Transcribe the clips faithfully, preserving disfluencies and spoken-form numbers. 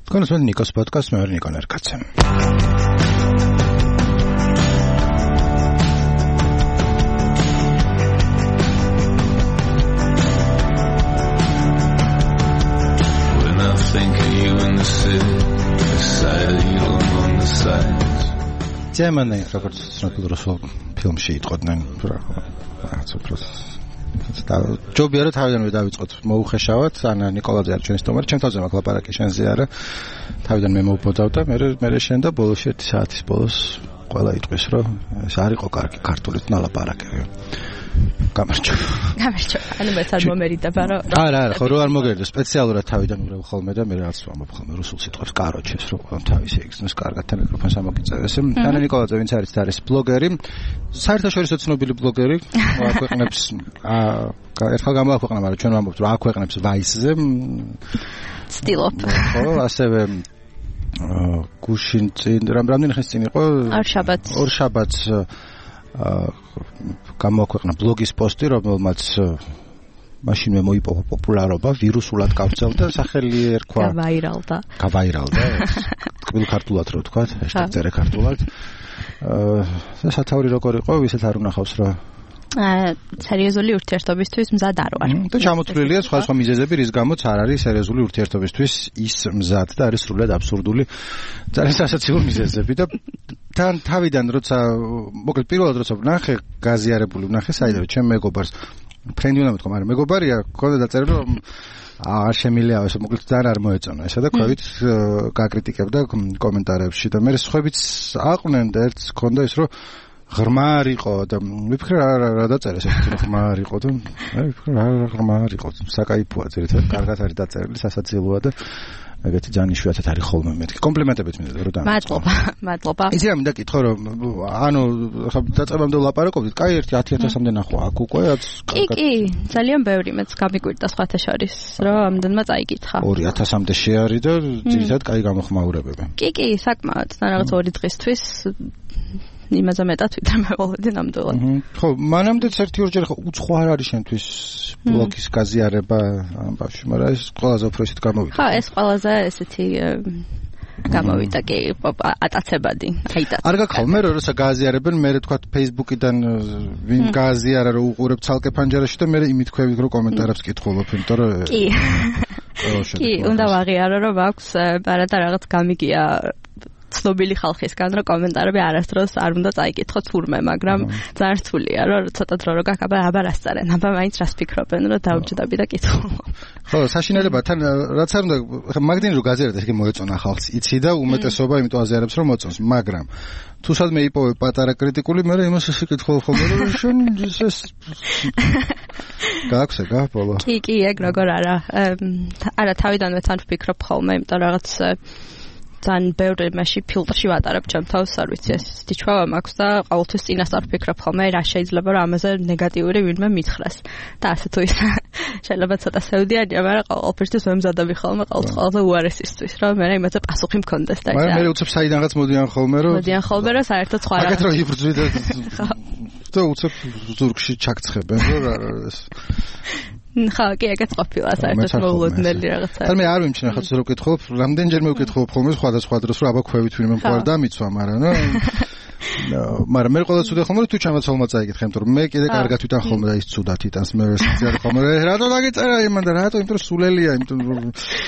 თქვენს მე ნიკოს პოდკასტ მე ვარ ნიკო ნერკაცე. When I think of you in the city, beside you among the sights. Germany, როგორც ცნობილ რუსულ ფილმში იტყოდნენ, რაღაც უბრალოდ ჯობია რომ თავიდანვე დავიწყოთ მოუხეშავად, ან ნიკოლაძე არ ჩვენის თომარი, ჩემ თავზე მაქვს ლაპარაკი შენზე არა. თავიდან მე მოვბოდავ და მე მე შენ და ბოლოში ერთი საათის ბოლოს ყველა იტყვის რომ ეს არ იყო კარგი ქართულით ნალაპარაკები. გამარჯობა. გამარჯობა. ანუ მეც არ მომერიდება რომ არა, არა, ხო რო არ მოგერდა სპეციალურად თავიდან ურევ ხოლმე და მე რაღაც ვამბობ ხოლმე რუსულ სიტყვებს კაროჩეს რომ ყველამ თავისი იგზნოს კარგად და მიკროფონს ამოგიწევეს. თანა ნიკოლაძე ვინც არის და არის ბლოგერი, საერთაშორისო ცნობილი ბლოგერი, აქვეყნებს ერთხელ გამოაქვეყნა, მაგრამ ჩვენ ვამბობთ რომ აქვეყნებს ვაისზე. ცდილობ. ხო, ასევე გუშინ წინ რამდენი ხნის წინ იყო? ორ შაბათს. ორ შაბათს გამოაქვეყნა ბლოგის პოსტი, რომელმაც მაშინვე მოიპოვა პოპულარობა, ვირუსულად გავრცელდა, სახელი ერქვა გავაირალდა. გავაირალდა. კბილ ქართულად რო ვთქვა, ჰეშტეგი წერე ქართულად. აა სათავე როგორ იყო, ვისაც არ უნახავს რა აა სერიოზული ურთიერთობისთვის მზად არ ვარ. და ჩამოთვლილია სხვა სხვა მიზეზები, რის გამოც არ არის სერიოზული ურთიერთობისთვის ის მზად და არის სრულად აბსურდული ძალიან სასაცილო მიზეზები და თან თავიდან როცა მოკლედ პირველად როცა ვნახე გაზიარებული ვნახე საერთოდ ჩემ მეგობარს ფრენდი უნდა მეთქვა, მაგრამ მეგობარია, ქონდა დაწერილი რომ არ შემილია ეს მოკლედ ძალიან არ მოეწონა ესა და ქვევით გაკრიტიკებდა კომენტარებში და მე სხვაებიც აყვნენ და ერთს ქონდა ის რომ ღრმა არ იყო და მიფიქრე რა რა დაწერეს ეს ღრმა არ იყო და მე ვიფიქრე რა ღრმა არ იყო საკაიფოა ძირითადად კარგად არის დაწერილი სასაცილოა და ეგეთი ძალიან იშვიათად არის ხოლმე მეთქი კომპლიმენტებიც მინდა რომ დამეწყო მადლობა მადლობა იცი რა მინდა კითხო რომ ანუ ხა დაწყებამდე ვლაპარაკობდით კაი ერთი ათი ათასამდე ნახვა აქ უკვე რაც კი კი ძალიან ბევრი მეც გამიგვირდა სხვათა შორის რომ ამდენმა წაიკითხა ორი ათასამდე შეარი და ძირითადად კაი გამოხმაურებები კი კი საკმაოდ და რაღაც ორი დღისთვის იმაზე მეტად ვიდრე მე ვალდე ნამდვილად. ხო, მანამდეც ერთი ორჯერ ხო უცხო არ არის შენთვის ბლოგის გაზიარება ამ ბავშვი, მაგრამ ეს ყველაზე უფრო ისეთ გამოვიდა. ხო, ეს ყველაზე ესეთი გამოვიდა კი ატაცებადი. აიტა. არ გაქხოლმე რომ როცა გააზიარებენ, მე თქვა Facebook-იდან ვინ გააზიარა რომ უყურებ ცალკე ფანჯარაში და მე იმით ხვევით რომ კომენტარებს კითხულობ, იმიტომ რომ კი. კი, უნდა ვაღიარო რომ აქვს პარადა რაღაც გამიგია ცნობილი ხალხისგან რომ კომენტარები არასდროს არ უნდა წაიკითხოთ თურმე, მაგრამ ძალიან რთულია რომ ცოტა დრო რო გაკაბა აბა რას წერენ, აბა მაინც რას ფიქრობენ რომ დავჯდები და კითხულობ. ხო, საშინელება თან რაც არ უნდა ხა მაგდინ რო გაზიარებთ ესე მოეწონა ხალხს, იცი და უმეტესობა იმიტომ აზიარებს რომ მოწონს, მაგრამ თუ სადმე იპოვე პატარა კრიტიკული, მე იმას ესე კითხულობ ხოლმე რომ შენ ეს გააქვს ეგა ბოლო. კი, კი, ეგ როგორ არა. არა თავიდანვე თან ვფიქრობ ხოლმე, იმიტომ რაღაც ძალიან ბევრი მასში ფილტრში ვატარებ ჩემ თავს, არ ვიცი, ეს თვითშვა მაქვს და ყოველთვის წინასწარ ვფიქრობ ხოლმე, რა შეიძლება რომ ამაზე ნეგატიური ვინმე მითხრას. და ასე თუ ის შეიძლება ცოტა სევდიანია, მაგრამ ყოველთვის ვემზადები ხოლმე ყოველთვის უარესისთვის, რომ მე იმაზე პასუხი მქონდეს და ესე. მაგრამ მე უცებ საიდანღაც მოდიან ხოლმე, რომ მოდიან ხოლმე, რომ საერთოდ სხვა რა. აკეთრო იბრძვი და და უცებ ზურგში ჩაქცხებენ, რომ ეს ხა, კი, ეგეც ყოფილა საერთოდ მოულოდნელი რაღაცა. და მე არ ვიმჩნევ ხაც რო ვკითხულობ, რამდენჯერმე ვკითხულობ ხოლმე სხვადასხვა დროს, რომ აბა ხვევით ვინმე მყარ დამიცვა, მაგრამ ნო მაგრამ მე ყოველთვის ვუდე ხოლმე თუ ჩამოცალმა წაიკითხე, იმიტომ რომ მე კიდე კარგად ვიტან ხოლმე და ის ცუდად იტანს მე ვესწიარ ხოლმე. რატო დაგიწერა იმან და რატო, იმიტომ რომ სულელია, იმიტომ რომ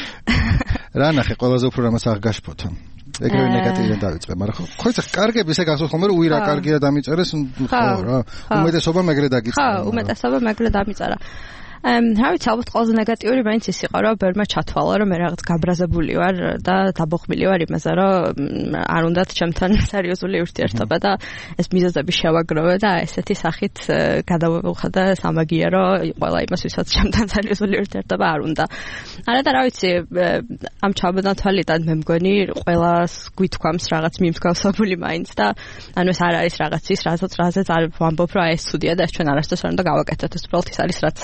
რა ნახე, ყველაზე უფრო რამას არ გაშფოთა. ეგრევე ნეგატივიდან დავიწყე, მაგრამ ხო, ხო იცი, კარგები ესე გასულ ხოლმე რომ უირა კარგია დამიწერეს, ხო რა. უმეტესობა მეგრე დაგიწერა. ხო, უმეტესობა მეგრე დამიწერა. Um, how it's almost all the negative events is იყო რომ ბერმა ჩათვალა რომ მე რაღაც გაბრაზებული ვარ და დაბოხმილი ვარ იმაზე რომ არ უნდათ ჩემთან სერიოზული ურთიერთობა და ეს მიზეზები შევაგროვე და ესეთი სახით გადავხადა სამაგიერო ყველა იმას ვისაც ჩემთან სერიოზული ურთიერთობა არ უნდა. არა და რა ვიცი ამ ჩამონათვალიდან მე მგონი ყველას გვითქვამს რაღაც მიმსგავსებული მაინც და ანუ ეს არ არის რაღაცის რაზეც რაზეც არ ვამბობ რომ ეს ცუდია და ეს ჩვენ არასდროს არ უნდა გავაკეთოთ ეს უბრალოდ ის არის რაც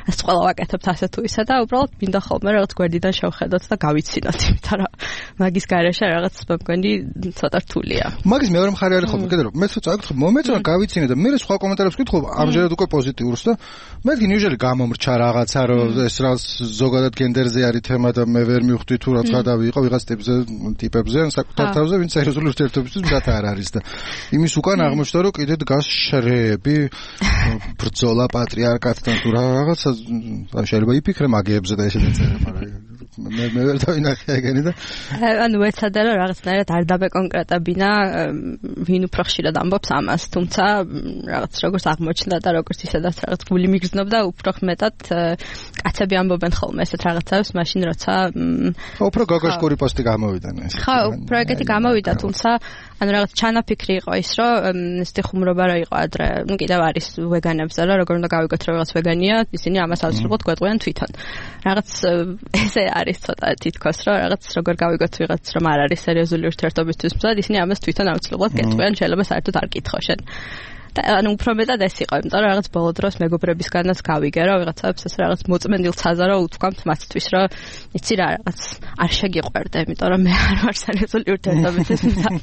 ეს ყველა ვაკეთებთ ასე თუ ისე და უბრალოდ მინდა ხოლმე რაღაც გვერდიდან შევხედოთ და გავიცინოთ, იმიტომ რომ მაგის გარეშე რაღაც მგონი ცოტა რთულია. მაგის მეორე მხარე არის ხოლმე, კიდე რომ მე წავიკითხე მომეწონა გავიცინე და მე სხვა კომენტარებს ვკითხულობ, ამჟამად უკვე პოზიტიურს და მეთქი ნიუჟელი გამომრჩა რაღაცა რომ ეს რაღაც ზოგადად გენდერზე არის თემა და მე ვერ მივხვდი თუ რა ცხადავი იყო ვიღაც ტიპზე ტიპებზე ან საკუთარ თავზე ვინც სერიოზული ურთიერთობისთვის მზად არ არის და იმის უკან აღმოჩნდა რომ კიდე დგას შრეები ბრძოლა პატრიარქატთან თუ რაღაცა შეიძლება იფიქრე მაგიებზე და ესე დაწერე მაგრამ მე მე ვერ დავინახე ეგენი და ანუ ეცადა რომ რაღაცნაირად არ დაბეკონკრეტებინა ვინ უფრო ხშირად ამბობს ამას თუმცა რაღაც როგორც აღმოჩნდა და როგორც ისედაც რაღაც გული მიგრძნობდა უფრო მეტად კაცები ამბობენ ხოლმე ესეთ რაღაცებს მაშინ როცა უფრო გოგოშკური პოსტი გამოვიდა ეს ხო უფრო ეგეთი გამოვიდა თუმცა ანუ რაღაც ჩანაფიქრი იყო ის რომ ესეთი ხუმრობა რა იყო ადრე ნუ კიდევ არის ვეგანებზე რა როგორ უნდა გავიგოთ რომ რაღაც ვეგანია ისინი ამას აუცილებლად გვეტყვიან თვითონ რაღაც ესე არის ცოტა თითქოს რომ რაღაც როგორ გავიგოთ ვიღაც რომ არ არის სერიოზული ურთიერთობისთვის მზად ისინი ამას თვითონ აუცილებლად გეტყვიან შეიძლება საერთოდ არ გითხო შენ ანუ უფრო მეტად ეს იყო იმიტომ რომ რაღაც ბოლო დროს მეგობრებისგანაც გავიგე რომ ვიღაცებს ეს რაღაც მოწმენდილ ცაზა რომ უთქვამთ მათთვის რომ იცი რა რაღაც არ შეგიყვერდე იმიტომ რომ მე არ ვარ სერიოზული ურთიერთობისთვის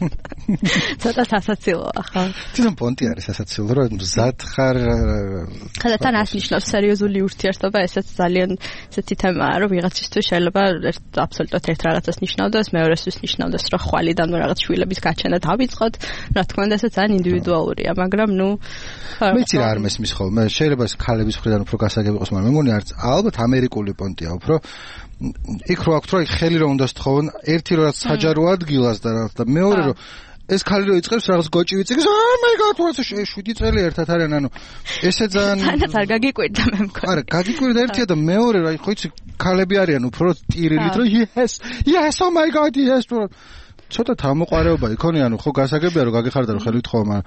ცოტა სასაცილოა ხო თვითონ პონტი არის სასაცილო რომ მზად ხარ ხა თან ასნიშნავს სერიოზული ურთიერთობა ესეც ძალიან ესეთი თემაა რომ ვიღაცისთვის შეიძლება აბსოლუტურად ერთ რაღაცას ნიშნავდეს მეორესთვის ნიშნავდეს რომ ხვალიდან რაღაც შვილების გაჩენა დავიწყოთ რა თქმა უნდა ესეც ძალიან ინდივიდუალურია მაგრამ მეც რა არ მესმის ხოლმე შეიძლება ეს ქალების მხრიდან უფრო გასაგები იყოს მაგრამ მე მგონი არც ალბათ ამერიკული პონტია უფრო იქ რო აქვს რომ ხელი რომ უნდა სთხოვონ ერთი რა საჯარო ადგილას და რა და მეორე რომ ეს ქალი რო იწყებს რაღაც გოჭი ვიწიგს oh my god what's შვიდი წელი ერთად არიან ანუ ესე ძალიან თანაც არ გაგიკვირდა მე მგონი არა გაგიკვირდა ერთია და მეორე რა ხო იცი ქალები არიან უფრო ტირილით რომ yes yes oh my god yes ცოტა თამოყარეობა იქონია ანუ ხო გასაგებია რომ გაგიხარდა რომ ხელი ვთხოვო მაგრამ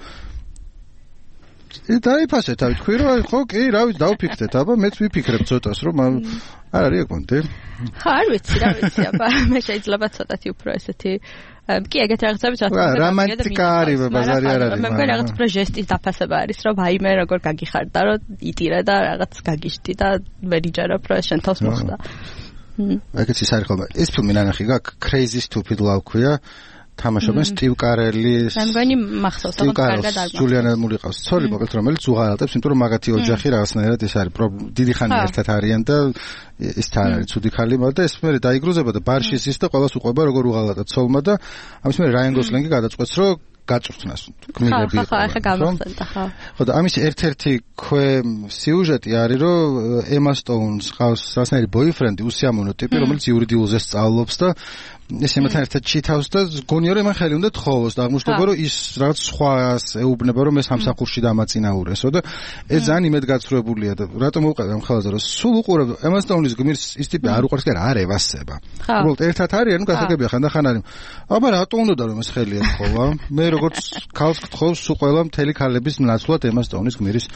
დაიფასე თავი თქვი რომ ხო კი რა ვიცი დავფიქრეთ აბა მეც ვიფიქრებ ცოტას რომ არ არის აკონტე ხო არ ვიცი რა ვიცი აბა მე შეიძლება ცოტათი უფრო ესეთი კი ეგეთ რაღაცები რა რომანტიკა არის ბაზარი არ არის მე მგონი რაღაც უფრო ჟესტის დაფასება არის რომ ვაიმე როგორ გაგიხარდა რომ იტირე და რაღაც გაგიშტი და ვერ იჯერებ რომ შენ თავს მოხდა ეგეც ის არის ხოლმე ეს ფილმი ნანახი გაქვს Crazy Stupid Love ქვია თამაშობენ სტივ კარელის მე მგონი მახსოვს რომ კარგად არ მახსოვს ჯულიანა მური ყავს ცოლი მოკლედ რომელიც უღალატებს იმიტომ რომ მაგათი ოჯახი რაღაცნაირად ეს არის დიდი ხანი ერთად არიან და ის თან არის ცუდი ქალი მაგრამ და ეს მე დაიგრუზება და ბარში ის და ყველას უყვება როგორ უღალატა ცოლმა და ამის მე რაიან გოსლინგი გადაწყვეტს რომ გაწვრთნას გმირები ხო ხო ხო გამახსენდა ხო ხო და ამის ერთ-ერთი ქვე სიუჟეტი არის რომ ემა სტოუნს ყავს რაღაცნაირი ბოიფრენდი უსიამოვნო ტიპი რომელიც იურიდიულზე სწავლობს და ეს იმათან ერთად ჩითავს და გონია რომ მან ხელი უნდა თხოვოს და აღმოჩნდება რომ ის რაღაც სხვას ეუბნება რომ ეს სამსახურში დამაწინაურესო და ეს ძალიან იმედგაცრუებულია და რატომ მოვყავ ამ ხელაზე რომ სულ უყურებ ემა სტოუნის გმირს ის ტიპი არ უყურს კი არ ევასება უბრალოდ ერთად არიან ნუ გასაგებია ხანდახან არის აბა რატომ უნდა რომ ეს ხელი ეთხოვა მე როგორც ქალს გთხოვს სულ ყველა მთელი ქალების ნაცვლად ემა სტოუნის გმირის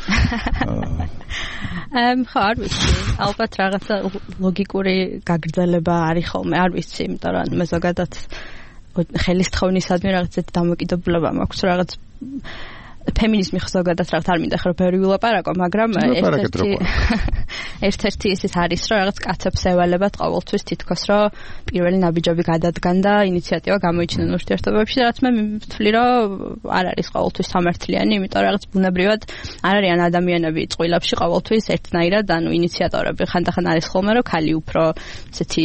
ამ ხო არ ვიცი ალბათ რაღაცა ლოგიკური გაგრძელება არის ხოლმე არ ვიცი იმიტომ რომ მე ზოგადად ხელის თხოვნისადმი რაღაცეთ დამოკიდებულება მაქვს რაღაც ფემინიზმი ზოგადად რაღაც არ მინდა ხრო ბევრი ვილაპარაკო მაგრამ ერთ-ერთი ერთ-ერთი ისიც არის რომ რაღაც კაცებს ევალებათ ყოველთვის თითქოს რომ პირველი ნაბიჯები გადადგან და ინიციატივა გამოიჩინონ ურთიერთობებში რაც მე ვთვლი რომ არ არის ყოველთვის სამართლიანი იმიტომ რომ რაღაც ბუნებრივად არ არიან ადამიანები წყვილებში ყოველთვის ერთნაირად ანუ ინიციატორები ხანდახან არის ხოლმე რომ ქალი უფრო ესეთი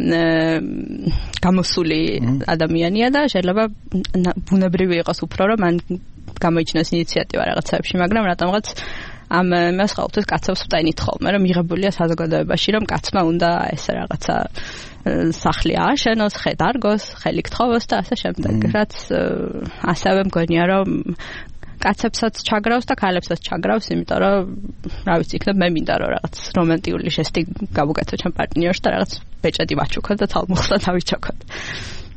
გამოსული ადამიანია და შეიძლება ბუნებრივი იყოს უფრო რომ მან გამოიჩინოს ინიციატივა რაღაცებში, მაგრამ რატომღაც ამ მას ყოველთვის კაცებს ვტენით ხოლმე, რომ მიღებულია საზოგადოებაში, რომ კაცმა უნდა ესე რაღაცა სახლი ააშენოს, ხე დარგოს, ხელი გთხოვოს და ასე შემდეგ. რაც ასევე მგონია, რომ კაცებსაც ჩაგრავს და ქალებსაც ჩაგრავს, იმიტომ რომ რა ვიცი, იქნებ მე მინდა რომ რაღაც რომანტიკული ჟესტი გავუკეთო ჩემ პარტნიორს და რაღაც ბეჭედი ვაჩუქოთ და თალმუხლა დავიჩოქოთ.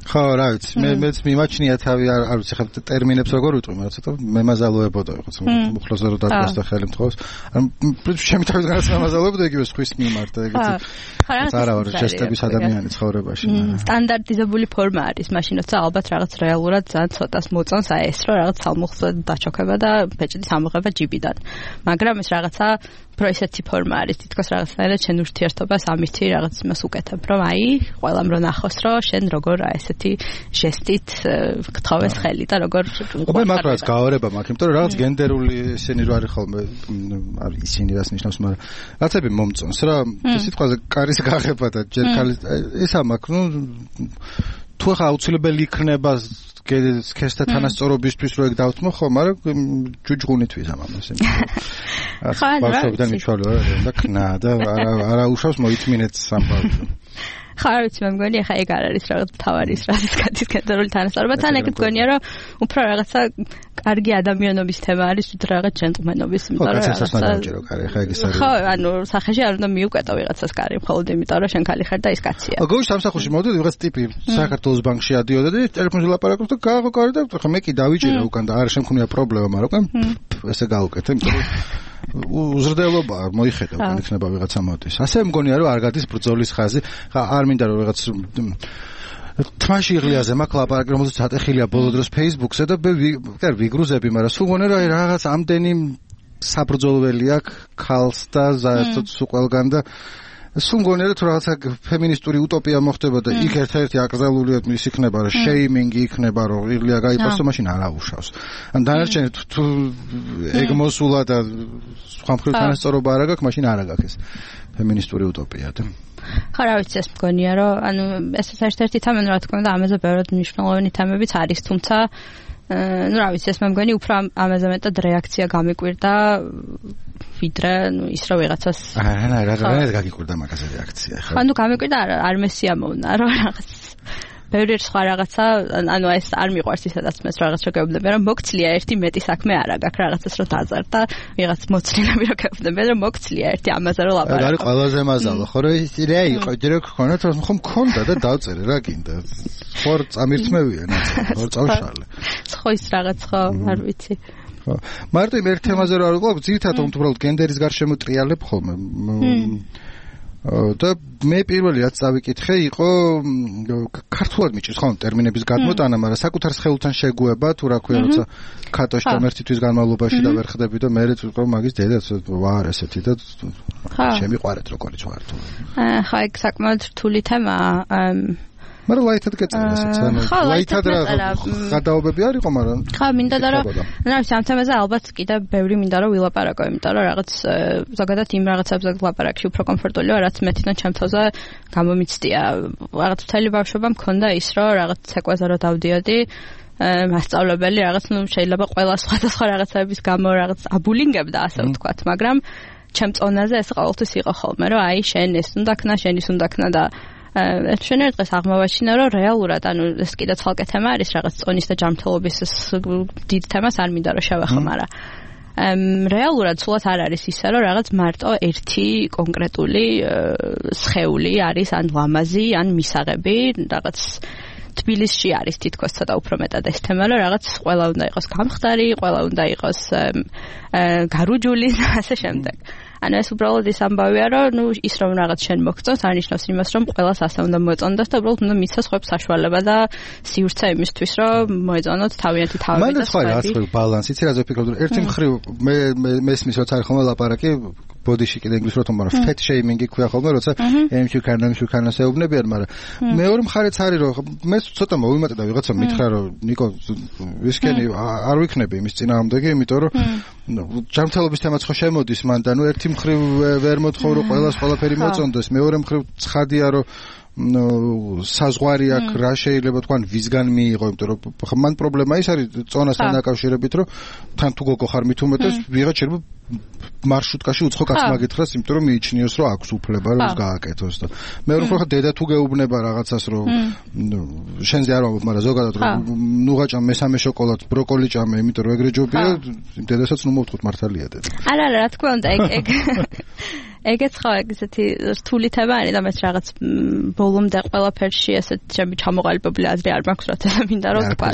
ხო, რა ვიცი, მე მეც მიმაჩნია თავი არ არ ვიცი, ხა ტერმინებს როგორ ვიტყვი, მაგრამ ცოტა მემაზალოებოდა რაღაც მუხლოზე რო დაგასდა ხელი მთხოვს. ან ჩემი თავისგანაც მემაზალოებოდა იგივე სხვის მიმართ, ეგეთი. არა, არა, ჯესტების ადამიანი ცხოვრებაში. სტანდარტიზებული ფორმა არის, მაშინ როცა ალბათ რაღაც რეალურად ძალიან ცოტას მოწონს აი ეს რო რაღაც სამუხლზე დაჩოქება და ბეჭდის ამოღება ჯიბიდან. მაგრამ ეს რაღაცა რო ესეთი ფორმა არის, თითქოს რაღაცნაირად შენ ურთიერთობას ამითი რაღაც იმას უკეთებ, რომ აი, ყველამ რო ნახოს, რომ შენ როგორ აი ესეთი ჟესტით გთხოვეს ხელი და როგორ მე მაგრამ გავარება მაქვს, იმიტომ რომ რაღაც გენდერული ესენი რო არის ხოლმე, არ ისინი რას ნიშნავს, მაგრამ რაღაცები მომწონს რა, სიტყვაზე კარის გაღება და ჯერ ქალი ესა მაქვს, ნუ თუ ხა აუცილებელი იქნება ქესთა თანასწორობისთვის რო ეგ დავთმო ხო, მაგრამ ჯუჯღუნითვის ამას იმით. ხა ბავშვობიდან მიცვალე და ქნა და არა არა უშავს მოითმინეთ სამბავშვო. ხა არ ვიცი, მე მგონი ახლა ეგ არ არის რაღაც თავარის რაზეც გადის გენდერული თანასწორობა, თან ეგ მგონია რომ უფრო რაღაცა კარგი ადამიანობის თემა არის, ვიდრე რაღაც ჯენტლმენობის, იმიტომ რომ რაღაცა საერთო კარი, ხა ეგ ის არის. ხო, ანუ სახეში არ უნდა მიუკვეთო ვიღაცას კარი, მხოლოდ იმიტომ რომ შენ ქალი ხარ და ის კაცია. გოშ სამსახურში მოვდიოდი ვიღაც ტიპი საქართველოს ბანკში ადიოდა და ტელეფონზე ლაპარაკობს და გააღო კარი და ხა მე კი დავიჭირე უკან და არ შემქონია პრობლემა, მაგრამ ესე გავუკეთე, იმიტომ რომ უზრდელობა მოიხედა უკან იქნება ვიღაცა მოდის. ასე მგონია რომ არ გადის ბრძოლის ხაზი, ხა არ მინდა რომ ვიღაც თმაში იღლიაზე მაქვს ლაპარაკი, რომელზეც ატეხილია ბოლო დროს Facebook-ზე და მე ვიგრუზები, მაგრამ სულ მგონია რომ აი რაღაც ამდენი საბრძოლველი აქვს ქალს და ზაერთოდ სულ ყველგან და სულ მგონია რომ თუ რაღაცა ფემინისტური უტოპია მოხდება და იქ ერთ-ერთი აკრძალულია ის იქნება რომ შეიმინგი იქნება რომ იღლია გაიპარსო, მაშინ არ აუშავს. ან დანარჩენი თუ ეგ მოსულა და სხვა მხრივ თანასწორობა არ აქვს, მაშინ არ აქვს ეს ფემინისტური უტოპია და ხა რა ვიცი, ეს მგონია რომ ანუ ეს ერთ-ერთი თემა, რა თქმა უნდა, ამაზე ბევრად მნიშვნელოვანი თემებიც არის, თუმცა ну, რა ვიცი, ეს მე მგონი უფრო ამაზე მეტად რეაქცია გამიკვირდა ვიდრე ну ის რა ვიღაცას არა, რა რა გაგიკვირდა მაგაზე რეაქცია ხო. ანუ გამიკვირდა არ მესიამოვნა რომ რაღაც ბევრი სხვა რაღაცა, ანუ ეს არ მიყვარს ისედაც მეც რაღაც შეგეუბნები, რომ მოგცლია ერთი მეტი საქმე არა გაქვს რაღაცას რომ დაზარდა, ვიღაც მოცლინები რომ გეუბნები, რომ მოგცლია ერთი ამაზე რომ ლაპარაკო. არის ყველაზე მაზალო, ხო რომ ის რა იყო, ჯერ გქონდა, რომ ხომ მქონდა და დავწერე რა გინდა. ხო წამირთმევია ნაცი, ხო წავშალე. ხო ის რაღაც ხო, არ ვიცი. ხო. მარტო იმ ერთ თემაზე რა ვიყო, ძირითადად უბრალოდ გენდერის გარშემო ტრიალებ ხოლმე. და მე პირველი რაც წავიკითხე იყო ქართულად მიჭირს ხოლმე ტერმინების გადმოტანა, მაგრამ საკუთარ სხეულთან შეგუება თუ რა ქვია, როცა ქატოში და ერთი თვის განმავლობაში და ვერ ხდები და მე ვიყო მაგის დედაც ვარ ესეთი და შემიყვარეთ როგორიც ვარ თუ. ხო, ეგ საკმაოდ რთული თემაა. მაგრამ ლაითად გეწერა ასეც, ანუ ლაითად რა გადაობები არ იყო, მაგრამ ხა მინდა და რომ რა ვიცი, ამ თემაზე ალბათ კიდე ბევრი მინდა რომ ვილაპარაკო, იმიტომ რომ რაღაც ზოგადად იმ რაღაცებზე ლაპარაკში უფრო კომფორტული ვარ, რაც მეთქნა ჩემ თავზე გამომიცდია. რაღაც მთელი ბავშვობა მქონდა ის, რომ რაღაც ცეკვაზე რომ დავდიოდი მასწავლებელი რაღაც, ну შეიძლება ყველა სხვადასხვა რაღაცების გამო რაღაც აბულინგებდა, ასე ვთქვათ, მაგრამ ჩემ წონაზე ეს ყოველთვის იყო ხოლმე, რომ აი შენ ეს უნდა ქნა, შენ ის უნდა ქნა და შენ ერთ დღეს აღმოვაჩინა, რომ რეალურად, ანუ ეს კიდე ცალკე თემა არის, რაღაც წონის და ჯანმრთელობის დიდ თემას არ მინდა რომ შევეხო, მაგრამ რეალურად სულაც არ არის ისე, რომ რაღაც მარტო ერთი კონკრეტული სხეული არის, ან ლამაზი, ან მისაღები, რაღაც თბილისში არის თითქოს ცოტა უფრო მეტად ეს თემა, რომ რაღაც ყველა უნდა იყოს გამხდარი, ყველა უნდა იყოს გარუჯული და ასე შემდეგ. ანუ ეს უბრალოდ ის ამბავია, რომ ნუ ის რომ რაღაც შენ მოგწონს, არ ნიშნავს იმას, რომ ყველას ასე უნდა მოწონდეს და უბრალოდ უნდა მისცეს ხვებს საშუალება და სივრცე იმისთვის, რომ მოეწონოთ თავიანთი თავები და სხვა. მან სხვა ბალანსი, იცი რა ზეფიქრობ, ერთი მხრივ მე მესმის როცა არის ხოლმე ლაპარაკი ბოდიში კიდე ინგლისურად თომ, მაგრამ ფეთ შეიმინგი ქვია ხოლმე, როცა ემში ქანა ემში ქანას ეუბნებიან, მაგრამ მეორე მხარეც არის, რომ მე ცოტა მოვიმატე და ვიღაცა მითხრა, რომ ნიკო ვისკენი არ ვიქნები იმის წინააღმდეგი, იმიტომ რომ ჯანმრთელობის თემაც ხო შემოდის მან და ნუ ერთი მხრივ ვერ მოთხოვ რომ ყველას ყველაფერი მოწონდეს, მეორე მხრივ ცხადია რომ საზღვარი აქ რა შეიძლება თქვა ვისგან მიიღო, იმიტომ რომ მან პრობლემა ის არის წონასთან დაკავშირებით, რომ თან თუ გოგო ხარ მით უმეტეს ვიღაც შეიძლება მარშრუტკაში უცხო კაცს მაგითხრას, იმიტომ რომ მიიჩნიოს რომ აქვს უფლება რომ ის გააკეთოს და მეორე მხრივ დედა თუ გეუბნება რაღაცას რომ შენზე არ ვამბობ, მაგრამ ზოგადად რომ ნუღა ჭამ მესამე შოკოლადს ბროკოლი ჭამე, იმიტომ რომ ეგრე ჯობია, დედასაც ნუ მოვთხოვთ მართალია დედა. არა არა, რა თქმა უნდა, ეგ ეგ ეგეც ხო ეგეთი რთული თემა არის და მეც რაღაც ბოლომდე ყველაფერში ესეთ ჩემი ჩამოყალიბებული აზრი არ მაქვს რა თქმა უნდა რომ ვთქვა.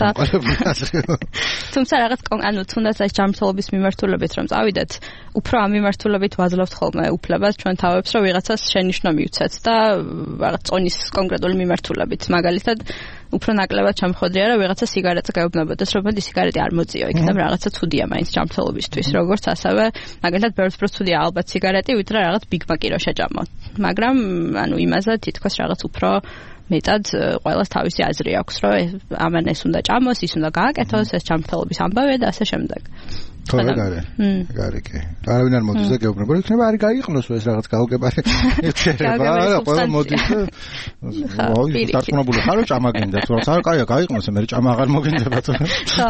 თუმცა რაღაც ანუ თუნდაც ეს ჯანმრთელობის მიმართულებით რომ წავიდეთ, უფრო ამ მიმართულებით ვაძლევთ ხოლმე უფლებას ჩვენ თავებს რომ ვიღაცას შენიშვნა მივცეთ და რაღაც წონის კონკრეტული მიმართულებით. მაგალითად უფრო ნაკლებად ჩამხოდრია რომ ვიღაცა სიგარეტზე გაეუბნებოდეს რომ მოდი სიგარეტი არ მოწიო იქ და რაღაცა ცუდია მაინც ჯანმრთელობისთვის როგორც ასევე მაგალითად ბევრს უფრო ცუდია ალბათ სიგარეტი ვიდრე რაღაც ბიგმაკი რო შეჭამო მაგრამ ანუ იმაზე თითქოს რაღაც უფრო მეტად ყველას თავისი აზრი აქვს რომ ამან ეს უნდა ჭამოს ის უნდა გააკეთოს ეს ჯანმრთელობის ამბავია და ასე შემდეგ ხო ეგარი ეგარი კი არავინ არ მოდის და გეუბნება რომ იქნება არის გაიყნოს ეს რაღაც გაუგებარი ერთერება არა ყველა მოდის და ოი დარწმუნებული ხარო ჭამა გინდა თუ რაღაც არ კაია გაიყნოს მე ჭამა აღარ მოგინდება თუ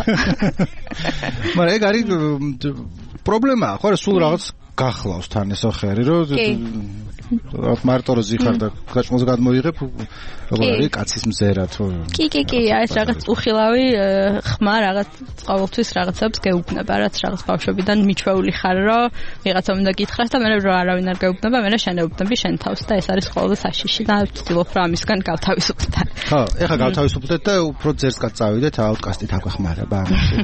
მაგრამ ეგ არის პრობლემაა ხო რა სულ რაღაც გახლავს თან ეს ხერი რომ რაღაც მარტო რო ზიხარ და გაჭმულს გადმოიღებ როგორ არის კაცის მზერა თუ კი კი კი ეს რაღაც უხილავი ხმა რაღაც ყოველთვის რაღაცებს გეუბნება რაც რაღაც ბავშვებიდან მიჩვეული ხარ რომ ვიღაცა უნდა გითხრას და მე რო არავინ არ გეუბნება მე შენეუბნები შენ თავს და ეს არის ყოველთვის საშიში და ვცდილობ რომ ამისგან გავთავისუფლდეთ ხო ეხლა გავთავისუფლდეთ და უფრო ძერსკაც წავიდეთ აუტკასტით აგვეხმარება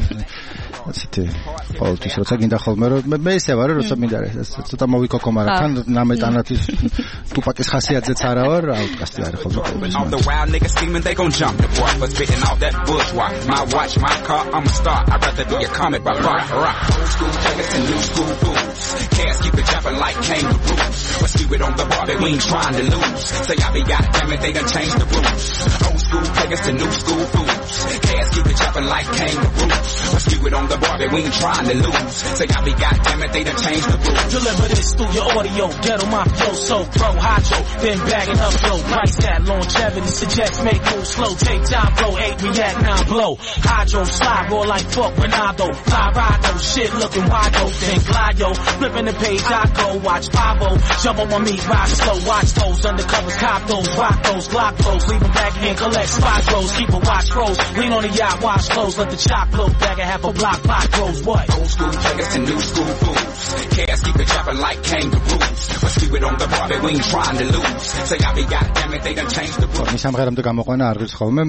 ასეთი ყოველთვის როცა გინდა ხოლმე რომ მე ისე ვარ როცა მინდა ცოტა მოვიკოკო მაგრამ თან ნამეტანათის ტუპაკის ხასიათზეც არა ვარ აუტკასტი არის ხოლმე all the wild niggas scheming, they gon' jump the boy. But spitting all that bourgeois. My watch, my car, I'm a star. I'd rather be a comic by rock, rock. Old school jackets and new school boots. Cats keep it jumping like kangaroos. But skew it on the bar, we ain't trying to lose. Say I be goddamn it, they done changed the rules. Old school jackets and new school boots. Cats keep it jumping like kangaroos. But skew it on the bar, we ain't trying to lose. Say I be goddamn it, they done changed the rules. Deliver this through your audio, ghetto mafioso, pro hydro, been bagging up yo, price that longevity suggests make moves slow, take time, bro, eight react, now blow, hydro, slide, roll like fuck Ronaldo, fly ride, shit looking wide open, glide yo, flipping the page, I go, watch five oh, jump on my meat, ride slow, watch those, undercovers, cop those, rock those, glock those, leave them baggy and collect spot throws, keep a watch froze, lean on the yacht, wash clothes, let the chop blow, bag and half a block, block grows, what? Old school jackets and new school boots, cats keep it jumping like kangaroos, but keep it on the bar, we ain't trying to lose, say I be goddamn it, they done changed the rules. მის ამღერამდე გამოყვანა არ გიც ხოლმე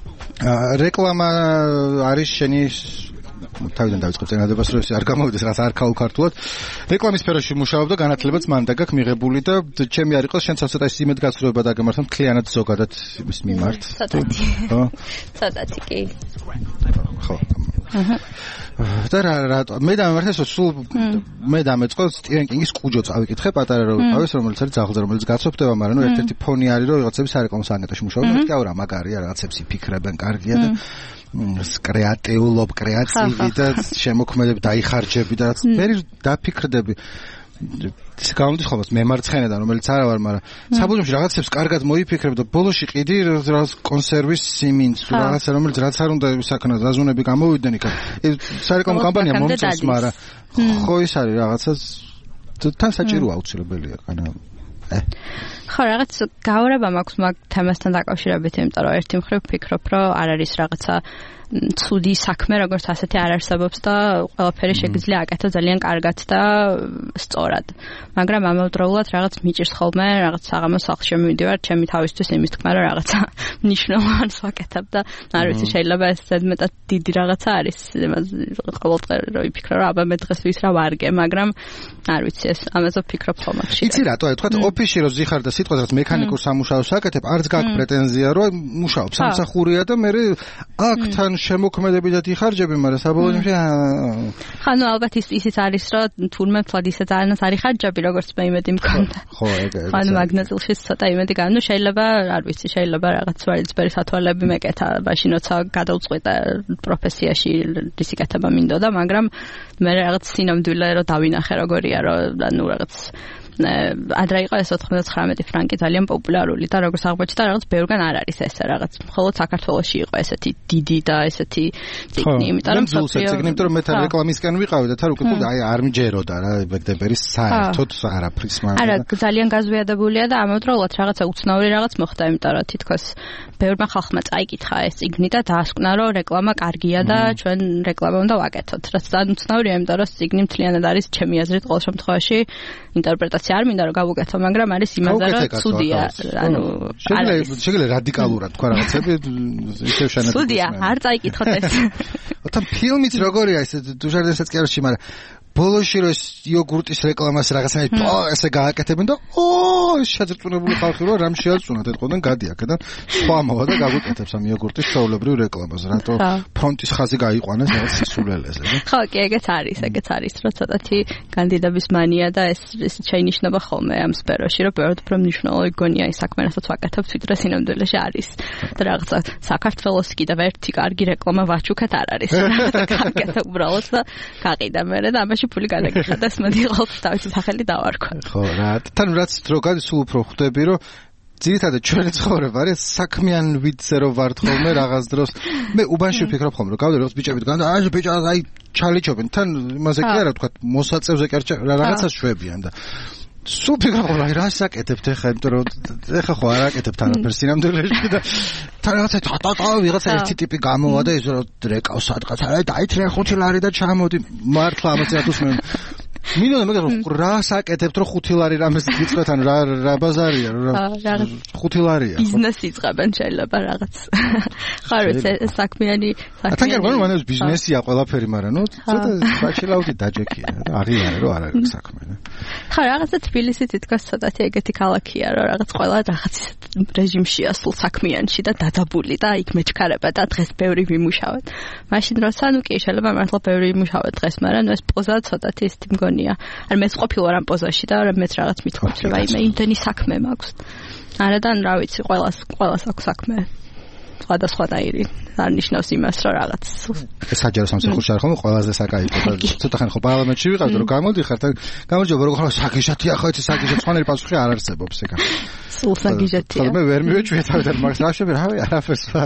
რეკლამა არის შენი თავიდან დავიწყებ წინადებას რომ ეს არ გამოვიდეს რაც არქაულ ქართულად რეკლამის სფეროში მუშაობ და განათლებაც მან და გაქვს მიღებული და ჩემი არ იყოს შენ ცოტა ის იმედ გასწრება დაგემართა მთლიანად ზოგადად იმის მიმართ ცოტათი ხო ცოტათი კი ხო აჰა და რა მე დამემართა სულ მე დამეწყო სტივენ კინგის კუჯო წავიკითხე პატარა რო ვიყავეს რომელიც არის ძაღლზე რომელიც გაცოფდება მაგრამ ნუ ერთ-ერთი ფონი არის რომ რაღაცები სარეკლამო საგნეტოში მუშაობენ მეთქი არა მაგარია რაღაცებს იფიქრებენ კარგია და კრეატიულობ კრეატივი და შემოქმედები დაიხარჯები და რაც მე დაფიქრდები ის გამოდის ხოლმე მემარცხენედან რომელიც არა ვარ მაგრამ საბოლოოში რაღაცებს კარგად მოიფიქრებ და ბოლოში ყიდი რაღაც კონსერვის სიმინს რაღაცა რომელიც რაც არ უნდა საკნა ზაზუნები გამოვიდნენ იქ სარეკლამო კამპანია მომწონს მაგრამ ხო ის არის რაღაცას თან საჭირო აუცილებელია კანა ხო რაღაც გავრება მაქვს მაგ თემასთან დაკავშირებით იმიტომ რომ ერთი მხრივ ვფიქრობ რომ არ არის რაღაცა ცუდი საქმე როგორც ასეთი არ არსებობს და ყველაფერი შეგვიძლია აკეთო ძალიან კარგად და სწორად მაგრამ ამავდროულად რაღაც მიჭირს ხოლმე რაღაც საღამოს სახლში მივიდივარ ჩემი თავისთვის იმის თქმა რომ რაღაცა მნიშვნელოვანს ვაკეთებ და არ ვიცი შეიძლება ეს ზედმეტად დიდი რაღაცა არის ყოველდღე რო ვიფიქრო რომ აბა მე დღეს ვის რა ვარგე მაგრამ არ ვიცი ეს ამაზე ვფიქრობ ხოლმე იცი რატო აი თქვა ოფისში რო ზიხარ და სიტყვას რაც მექანიკურ სამუშაოს აკეთებ არც გაქვს პრეტენზია რომ მუშაობ სამსახურია და მე აქ თან შემოქმედებიდან იხარჯები, მაგრამ საბოლოოში ხა ნუ ალბათ ის ისიც არის, რომ თურმე ფლად ისე ძალიანაც არის ხარჯები, როგორც მე იმედი მქონდა. ხო, ეგ ეგ. ხა ნუ მაგნატილში ცოტა იმედი გან, ნუ შეიძლება, არ ვიცი, შეიძლება რაღაც ვარიცბერი სათვალები მეკეთა, მაშინ როცა გადავწყვიტე პროფესიაში რისი კეთება მინდოდა, მაგრამ მე რაღაც სინამდვილე რომ დავინახე როგორია, რომ ნუ რაღაც ადრე იყო ეს ოთხმოცდათხრამეტი ფრანკი ძალიან პოპულარული და როგორც აღმოჩნდა რაღაც ბევრგან არ არის ესე რაღაც მხოლოდ საქართველოში იყო ესეთი დიდი და ესეთი ციგნი იმიტომ რომ ციგნი იმიტომ რომ მე თან რეკლამისკენ ვიყავი და თან უკვე აი არ მიჯეროდა რა ბეკდებერის საერთოდ არაფრის მაგრამ არა ძალიან გაზვიადებულია და ამავდროულად რაღაცა უცნაური რაღაც მოხდა იმიტომ რომ თითქოს ბევრმა ხალხმა წაიკითხა ეს ციგნი და დაასკვნა რომ რეკლამა კარგია და ჩვენ რეკლამა უნდა ვაკეთოთ რაც ძალიან უცნაურია იმიტომ რომ ციგნი მთლიანად არის ჩემი აზრით ყოველ შემთხვევაში ინტერპრეტაცია რაღაცი არ მინდა რომ გავუკეთო, მაგრამ არის იმაზე რომ ცუდია, ანუ შეიძლება შეიძლება რადიკალურად თქვა რაღაცები ისევ შენად. ცუდია, არ წაიკითხოთ ეს. თან ფილმიც როგორია ეს დუშარდენსაც კი არ ვში, მაგრამ ბოლოში რო იოგურტის რეკლამას რაღაცნაირად ესე გააკეთებენ და ო შეძრწუნებული ხალხი რო რამ შეაწუნათ ეთქოდნენ გადი აქედან სხვა მოვა და გაგუკეთებს ამ იოგურტის ჩვეულებრივ რეკლამას რატო ფრონტის ხაზი გაიყვანეს რაღაც სისულელეზე და ხო კი ეგეც არის ეგეც არის რომ ცოტათი კანდიდატების მანია და ეს ეს შეინიშნება ხოლმე ამ სფეროში რომ ბევრად უფრო მნიშვნელოვანი გონია ის საქმე რასაც ვაკეთებთ ვიდრე სინამდვილეში არის და რაღაცა საქართველოს კიდევ ერთი კარგი რეკლამა ვაჩუქეთ არ არის გაკეთე უბრალოდ და გაყიდა მე და ამაში ფული გადაგიხადეს მოდი ყოველ თავის სახელი დავარქვა. ხო რა თან რაც რო გადის სულ უფრო ხვდები რომ ძირითადად ჩვენი ცხოვრება არის საქმიან ვიდზე რომ ვართ ხოლმე რაღაც დროს მე უბანში ვფიქრობ ხოლმე რომ გავდე როგორც ბიჭები დგან და აი ბიჭა აი ჩალიჩობენ თან იმაზე კი არა თქვა მოსაწევზე კი არა რაღაცას შვებიან და სულ ფიქრობ რომ აი რას აკეთებთ ახლა იმიტომ რომ ახლა ხო არ აკეთებთ არაფერს სინამდვილეში და თან რაღაცა ტატა ვიღაცა ერთი ტიპი გამოვა და ის რომ რეკავს სადღაც აი დაითრე ხუთი ლარი და ჩამოდი მართლა ამას ეთუს მე მინდა მაგრამ რას აკეთებთ რომ ხუთი ლარი რამეს გიწყეთ ან რა რა ბაზარია რა ხუთი ლარია ბიზნესი იწყებენ შეიძლება რაღაც ხო ეს საქმიანი თან კი არ მანავს ბიზნესია ყველაფერი მაგრამ ნუ ცოტა ბაჩელაუდი დაჯექია და აღიარე რომ არ არის საქმე ხო რაღაცა თბილისი თითქოს ცოტათი ეგეთი ქალაქია რომ რაღაც ყველა რაღაც რეჟიმშია სულ საქმიანში და დადაბული და იქ მეჩქარება და დღეს ბევრი ვიმუშავეთ მაშინ როცა ნუ კი შეიძლება მართლა ბევრი ვიმუშავეთ დღეს მაგრამ ეს პოზა ცოტათი ის მგონია არ მეც ყოფილვარ ამ პოზაში და მეც რაღაც მithქვათ რომ აი მე იმდენი საქმე მაქვს არა და რა ვიცი ყველას ყველას აქვს საქმე სხვადასხვანაირი არ ნიშნავს იმას რომ რაღაც ეს საჯარო სამსახურში არ ხომ ყველაზე საკაიფო და ცოტა ხანი ხო პარლამენტში ვიყავთ რომ გამოდიხართ და გამარჯობა როგორ ხარ საგიჟათია ხო ეს საგიჟა სხვანაირი პასუხი არ არსებობს ეგა სულ საგიჟათია ხოლმე ვერ მივეჭვია თავიდან მაგას რა შევი რავი არაფერს ვარ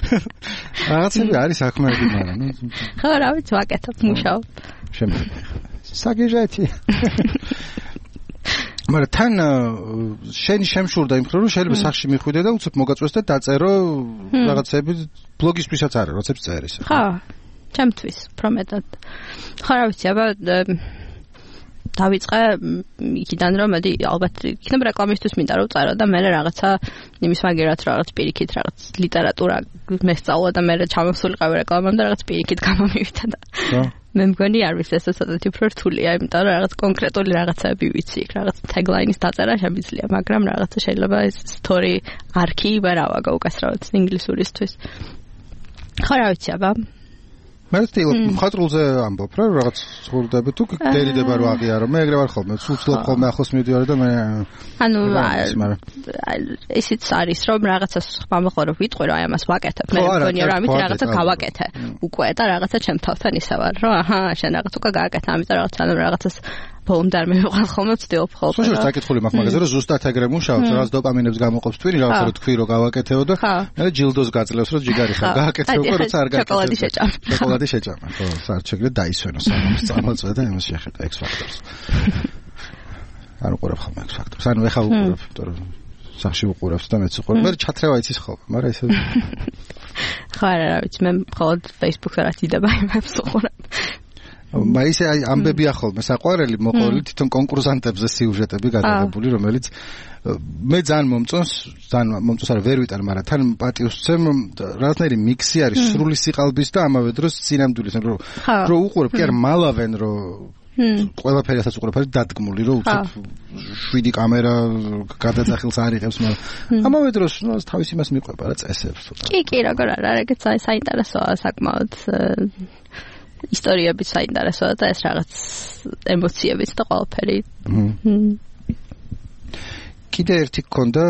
რაღაცები არის საქმეები მაგრამ ნუ ხო რა ვიცი ვაკეთებ მუშაობ შემდგომ საგიჟათია მაგრამ თან შენი შემშურდა იმ ხრო რომ შეიძლება სახში მიხვიდე და უცებ მოგაწვეს და დაწერო რაღაცები ბლოგისთვისაც არის როცებს წერის ხო ჩემთვის პრომეტად ხო რა ვიცი აბა დავიწყე იქიდან რომ მედი ალბათ იქნებ რეკლამისთვის მინდა რომ წერო და მე რაღაცა იმის მაგერად რაღაც პირიქით რაღაც ლიტერატურა მესწავლა და მე ჩამოვსულიყავი რეკლამამ და რაღაც პირიქით გამომივიდა და მე მგონი არ ვიცი ეს ცოტათი უფრო რთულია იმიტომ რომ რაღაც კონკრეტული რაღაცები ვიცი იქ რაღაც tagline-ის დაწერა შემიძლია მაგრამ რაღაცა შეიძლება ეს story arc-ი ვერავა გაუკასრავად ინგლისურისთვის ხო რა ვიცი აბა მე სტილ მხატრულზე ამბობ რა რაღაც ცხოვრდები თუ დერიდება რო აღიარო მე ეგრე ვარ ხოლმე უცლობ ხოლმე ახლოს მიდივარ და მე ანუ ისიც არის რომ რაღაცას ხმამხო რომ ვიტყვი რომ აი ამას ვაკეთებ მე მგონია რომ ამით რაღაცა გავაკეთე უკვე და რაღაცა ჩემ თავთან ისე ვარ რომ აჰა შენ რაღაც უკვე გააკეთე ამით რაღაც ანუ რაღაცას ბოლომდე არ მივიღალ ხოლმე ვცდილობ ხოლმე სულ საკითხული მაქვს მაგაზე რომ ზუსტად ეგრე მუშაობ რაღაც დოპამინებს გამოყოფს თვინი რაღაცა რომ თქვი რომ გავაკეთეო და მე ჯილდოს გაძლევს რომ ჯიგარი ხარ გააკეთე უკვე როცა არ გააკეთე შოკოლადი შეჭამ შოკოლადი შეჭამ ხო საერთოდ დაისვენო სამს წამოწვა და იმას შეხედა X Factors არ უყურებ ხოლმე X Factors ანუ ეხა უყურებ იმიტომ რომ სახში უყურებს და მეც უყურებ მე ჩათრევა იცის ხოლმე მაგრამ ესე ხო რა ვიცი მე მხოლოდ Facebook-ზე რა დიდება იმებს უყურებ მაისე აი ამბებია ხოლმე საყვარელი მოყოლი თვითონ კონკურსანტებზე სიუჟეტები გადაღებული რომელიც მე ძალიან მომწონს ძალიან მომწონს არა ვერ ვიტან მაგრამ თან პატიოს ვცემ რაღაცნაირი მიქსი არის სრული სიყალბის და ამავე დროს სინამდვილის რომ რომ უყურებ კი არა მალავენ რომ ყველაფერი ასაც უყურებ არის დადგმული რომ უცებ შვიდი კამერა გადაძახილს არ იღებს მაგრამ ამავე დროს ნუ თავის იმას მიყვება რა წესებს კი კი როგორ არა ეგეც საინტერესოა საკმაოდ ისტორიები საინტერესოა და ეს რაღაც ემოციებიც და ყველაფერი. კიდე ერთი გქონდა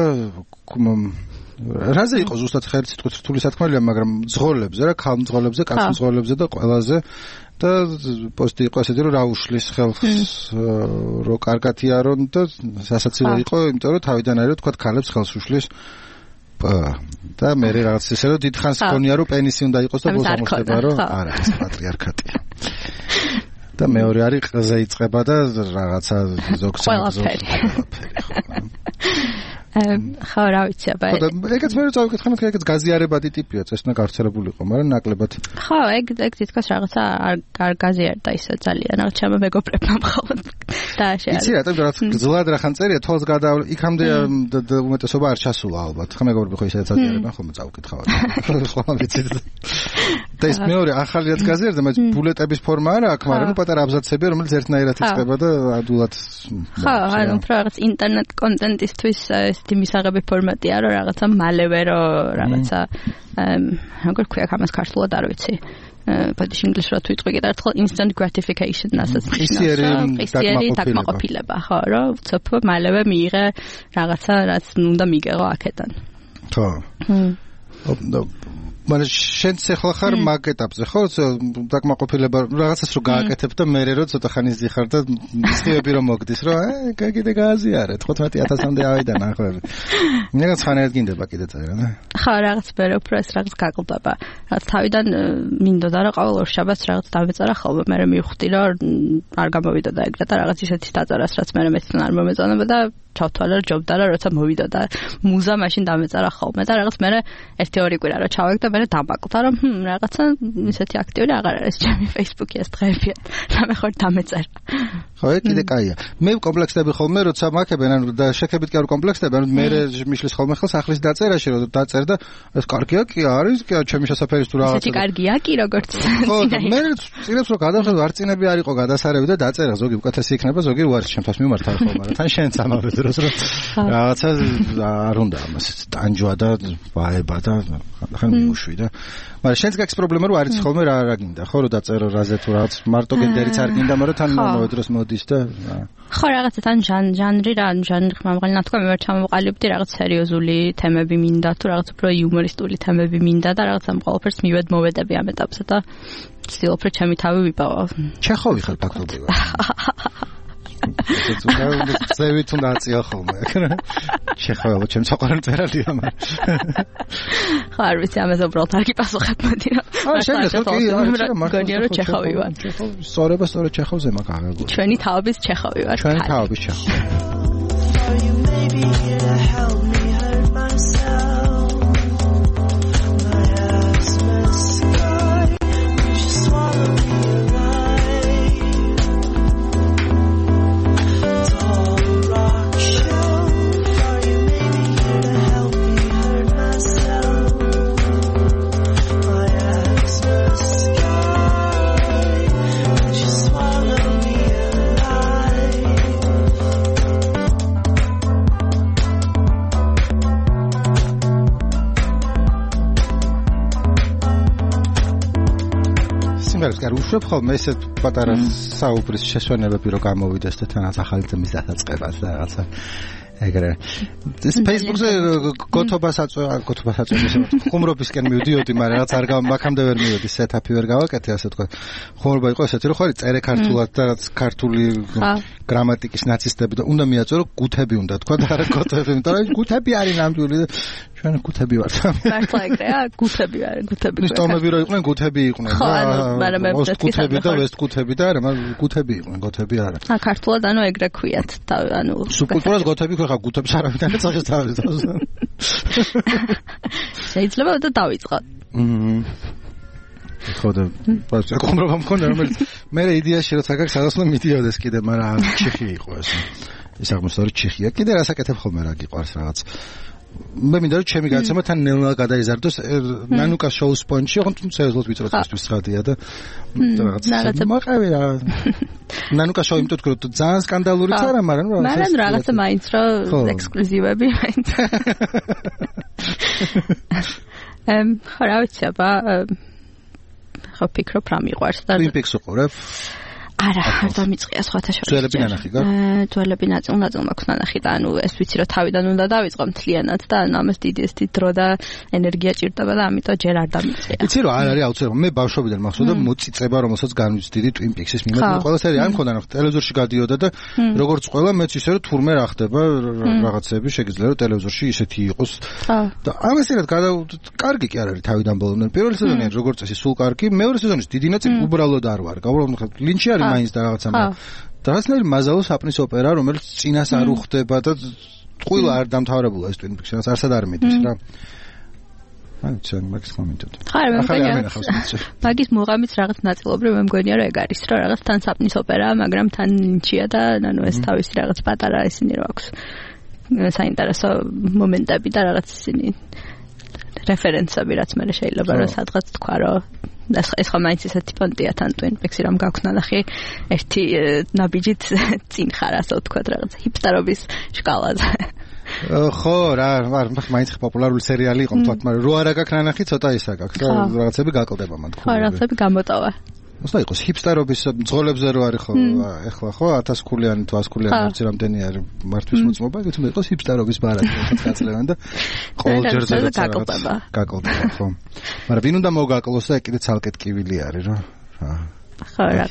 რაზე იყო ზუსტად ხელი სიტყვით რთული სათქმელია, მაგრამ ძღოლებზე რა, ქალმძღოლებზე, კაცმძღოლებზე და ყველაზე და პოსტი იყო ასეთი რომ რა უშლის ხელს რო კარგათია რომ და სასაცილო იყო, იმიტომ რომ თავიდან არის რომ თქვა ქალებს ხელს უშლის და მე რაღაც ისე რომ დიდხანს გქონია რომ პენისი უნდა იყოს და მოსამოსდება რომ არა ეს პატრიარქატია და მეორე არის ყზე იწყება და რაღაცა ზოგს ხო, რა ვიცი, აბა. ხო, ეგეც მე წავიკითხე, მაგრამ ეგეც გაზიარებადი ტიპია, წესნა გავრცელებულიყო, მაგრამ ნაკლებად. ხო, ეგ ეგ თითქოს რაღაცა არ გაზიარდა ისე ძალიან, რაღაც ჩემო მეგობრებმა მხოლოდ და შეარ. იცი რატომ რაღაც გძლად რახან წერია, თვალს გადა იქამდე უმეტესობა არ ჩასულა ალბათ. ხა მეგობრები ხო ისედაც აზიარებენ, ხოლმე წავიკითხავ. ხო, ვიცი. და ის მეორე ახალი რაც გაზიარდა, მაგრამ ბულეტების ფორმა არა აქვს, მაგრამ ნუ პატარა აბზაცებია, რომელიც ერთნაირად იწყება და ადულად. ხო, ანუ რაღაც ინტერნეტ კონტენტისთვის ესეთი მისაღები ფორმატია, რომ რაღაცა მალევე რო რაღაცა როგორ ქვია ამას ქართულად არ ვიცი. ბოდიში ინგლისურად თუ იტყვი კიდევ ერთხელ instant gratification ასეც ისიერი დაკმაყოფილება, ხო, რომ ცოტა მალევე მიიღე რაღაცა რაც უნდა მიიღო აქედან. ხო. მაგრამ შენც ახლა ხარ მაგ ეტაპზე, ხო? დაკმაყოფილება რაღაცას რო გააკეთებ და მე რო ცოტა ხანის დიხარ და მისხივები რომ მოგდის, რომ აი კიდე გააზიარეთ, ხუთმეტი ათასამდე ავიდა ნახვები. მე რაღაც ხანერად გინდება კიდე წერა, და? ხო, რაღაც ბერე უფრო ეს რაღაც გაკლდება. რაც თავიდან მინდოდა რომ ყოველ ორ შაბათს რაღაც დავეწერა ხოლმე, მე მივხვდი რომ არ გამოვიდოდა ეგრე და რაღაც ისეთი დაწერას, რაც მე მეცნ არ მომეწონება და ჩავთვალე რომ ჯობდა რა როცა მოვიდოდა მუზა მაშინ დამეწერა ხოლმე და რაღაც მე ერთი ორი კვირა რომ ჩავაგ და მე დამაკლდა რომ ჰმ რაღაცა ისეთი აქტიური აღარ არის ჩემი Facebook-ი ეს დღეებია და მე ხარ დამეწერა. ხო, ეგ კიდე კაია. მე კომპლექსები ხოლმე როცა მაქებენ ანუ და შეკებით კი არ კომპლექსები ანუ მე მიშლის ხოლმე ხელ სახლის დაწერაში რომ დაწერ და ეს კარგია კი არის კი ჩემი შესაძფერის თუ რაღაცა. ესეთი კარგია კი როგორც ხო, მე წინებს რომ გადავხედო არწინები არ იყო გადასარევი და დაწერა ზოგი უკეთესი იქნება ზოგი უარს ჩემთვის მიმართა ხოლმე მაგრამ თან შენც ამავე დროს რომ რაღაცა არ უნდა ამას ტანჯვა და ვაება და ხან მიუშვი და მაგრამ შენც გაქვს პრობლემა რომ არის ხოლმე რა რა გინდა ხო რომ დაწერო რაზე თუ რაღაც მარტო გენდერიც არ გინდა მაგრამ თან მომავე დროს მოდის და ხო რაღაცა თან ჟანრი რა ჟანრი ხმამაღალი ნათქვა მე ვარ ჩამოვყალიბდი რაღაც სერიოზული თემები მინდა თუ რაღაც უფრო იუმორისტული თემები მინდა და რაღაც ამ ყველაფერს მივედ მოვედები ამ ეტაპზე და ვცდილობ რომ ჩემი თავი ვიპოვო. ჩეხოვი ხარ ფაქტობრივად. ეს უნდა ზევით უნდა აწია ხოლმე. ჩეხოვი ჩემ საყვარელ წერალია მაგრამ. ხო არ ვიცი ამაზე უბრალოდ არ გიპასუხებ მოდი რა. აა შეიძლება კი გონია რომ ჩეხოვი ვარ. სწორება სწორედ ჩეხოვზე მაგ აღებული. ჩვენი თავის ჩეხოვი ვარ. ჩვენი თავის ჩეხოვი. უშვებ ხოლმე ესეთ პატარა საუბრის შესვენებები რომ გამოვიდეს და თანაც ახალი თემის დასაწყებას და რაღაცა ეგრე. ეს Facebook-ზე გოთობას აწვა, გოთობას აწვა, ხუმრობისკენ მივდიოდი, მაგრამ რაღაც არ გამაქამდე ვერ მივედი, სეტაპი ვერ გავაკეთე, ასე თქვა. ხუმრობა იყო ესეთი, რომ ხარი წერე ქართულად და რაც ქართული გრამატიკის ნაცისტები და უნდა მიაწვერო გუთები უნდა თქვა და არა გოთები, იმიტომ რომ გუთები არის ნამდვილი და ჩვენ გუთები ვართ. მართლა ეგრეა, გუთები არის, გუთები. ის ტომები რო იყვნენ, გუთები იყვნენ. ხო, ანუ მაგრამ მე გუთები და ვესტ გუთები და არა, მაგრამ გუთები იყვნენ, გოთები არა. ა ქართულად ანუ ეგრე ქვიათ, ანუ სუბკულტურას გოთები ხო ხა გუთებს არავითარ წახეს თავის. შეიძლება და დავიწყოთ. მმ. ხო და ბაზა კომრობა მქონდა რომელიც მე იდეაში როცა გაქვს სადასმო მიდიოდეს კიდე, მაგრამ ჩიხი იყო ეს. ის აღმოსავლეთ ჩიხია. კიდე რასაკეთებ ხოლმე რა გიყვარს რაღაც. მე მინდა რომ ჩემი გადაცემა თან ნელა გადაიზარდოს ნანუკა შოუ სპონჯი, ხო თუმცა სერიოზულად ვიწრო წესთვის ხადია და რაღაცა მაყევი რა. ნანუკა შოუ იმიტომ რომ ძალიან სკანდალურიც არა, მაგრამ რა. მაგრამ რაღაცა მაინც რომ ექსკლუზივები მაინც. ემ რა ვიცი აბა ხო ფიქრობ რა მიყვარს და ვინ ფიქს უყურებ? არა, არ დამიწყია სხვათა შორის. ძველები ნანახი გაქვს? აა, ძველები ნაწილ ნაწილ მაქვს ნანახი და ანუ ეს ვიცი რომ თავიდან უნდა დავიწყო მთლიანად და ანუ ამას დიდი ეს დრო და ენერგია ჭირდება და ამიტომ ჯერ არ დამიწყია. იცი რომ არ არის აუცილებლად. მე ბავშვობიდან მახსოვდა მოწიწება, რომელსაც განვიცდიდი Twin Peaks-ის მიმართ. ყველა სერია არ მქონდა, ტელევიზორში გადიოდა და როგორც ყველა მეც ისე რომ თურმე რა ხდება, რაღაცები შეგიძლია რომ ტელევიზორში ისეთი იყოს. და ამასერად გადა კარგი კი არ არის თავიდან ბოლომდე. პირველი სეზონი როგორც წესი სულ კარგი, მეორე სეზონის დიდი ნაწილი უბრალოდ არ ვარ. უბრალოდ ლინჩი არის მაინც და რაღაცა. და რაღაცნაირი მაზალო საპნის ოპერა, რომელიც წინას არ უხდება და ტყუილა არ დამთავრებულა ეს Twin Peaks-ი, რაც არსად არ მიდის რა. აი, ჩვენ მაგის მომენტოდ. ხარ, მე მგონია. მაგის მუღამიც რაღაც ნაწილობრივ მე მგონია რომ ეგ არის, რომ რაღაც თან საპნის ოპერაა, მაგრამ თან ნიჩია და ანუ ეს თავისი რაღაც პატარა ისინი რო აქვს. საინტერესო მომენტები და რაღაც ისინი რეფერენსები რაც მე შეიძლება რომ სადღაც თქვა რომ ეს ხომ მაინც ესეთი პონტია თან Twin Peaks-ი რომ გაქვს ნახე ერთი ნაბიჯით წინ ხარ ასე ვთქვა რაღაც ჰიპსტერობის შკალაზე. ხო, რა, მაინც პოპულარული სერიალი იყო, თქვა, მაგრამ რო არა გაქვს ნანახი, ცოტა ისა გაქვს და რაღაცები გაკლდება მან თქვა. ხო, რაღაცები გამოტოვა. მოსა იყოს ჰიპსტერობის მძღოლებზე რო არის ხო, ეხლა ხო ათას ქულიანი თუ ას ქულიანი არც რამდენი არის მართვის მოწმობა, ეგეც უნდა იყოს ჰიპსტერობის ბარათი ხათგაცლევან და ყოველჯერზე გაკლდება. გაკლდება, ხო. მაგრამ ვინ უნდა მოგაკლოს და კიდე ცალკე ტკივილი არის რა. ხო, რა.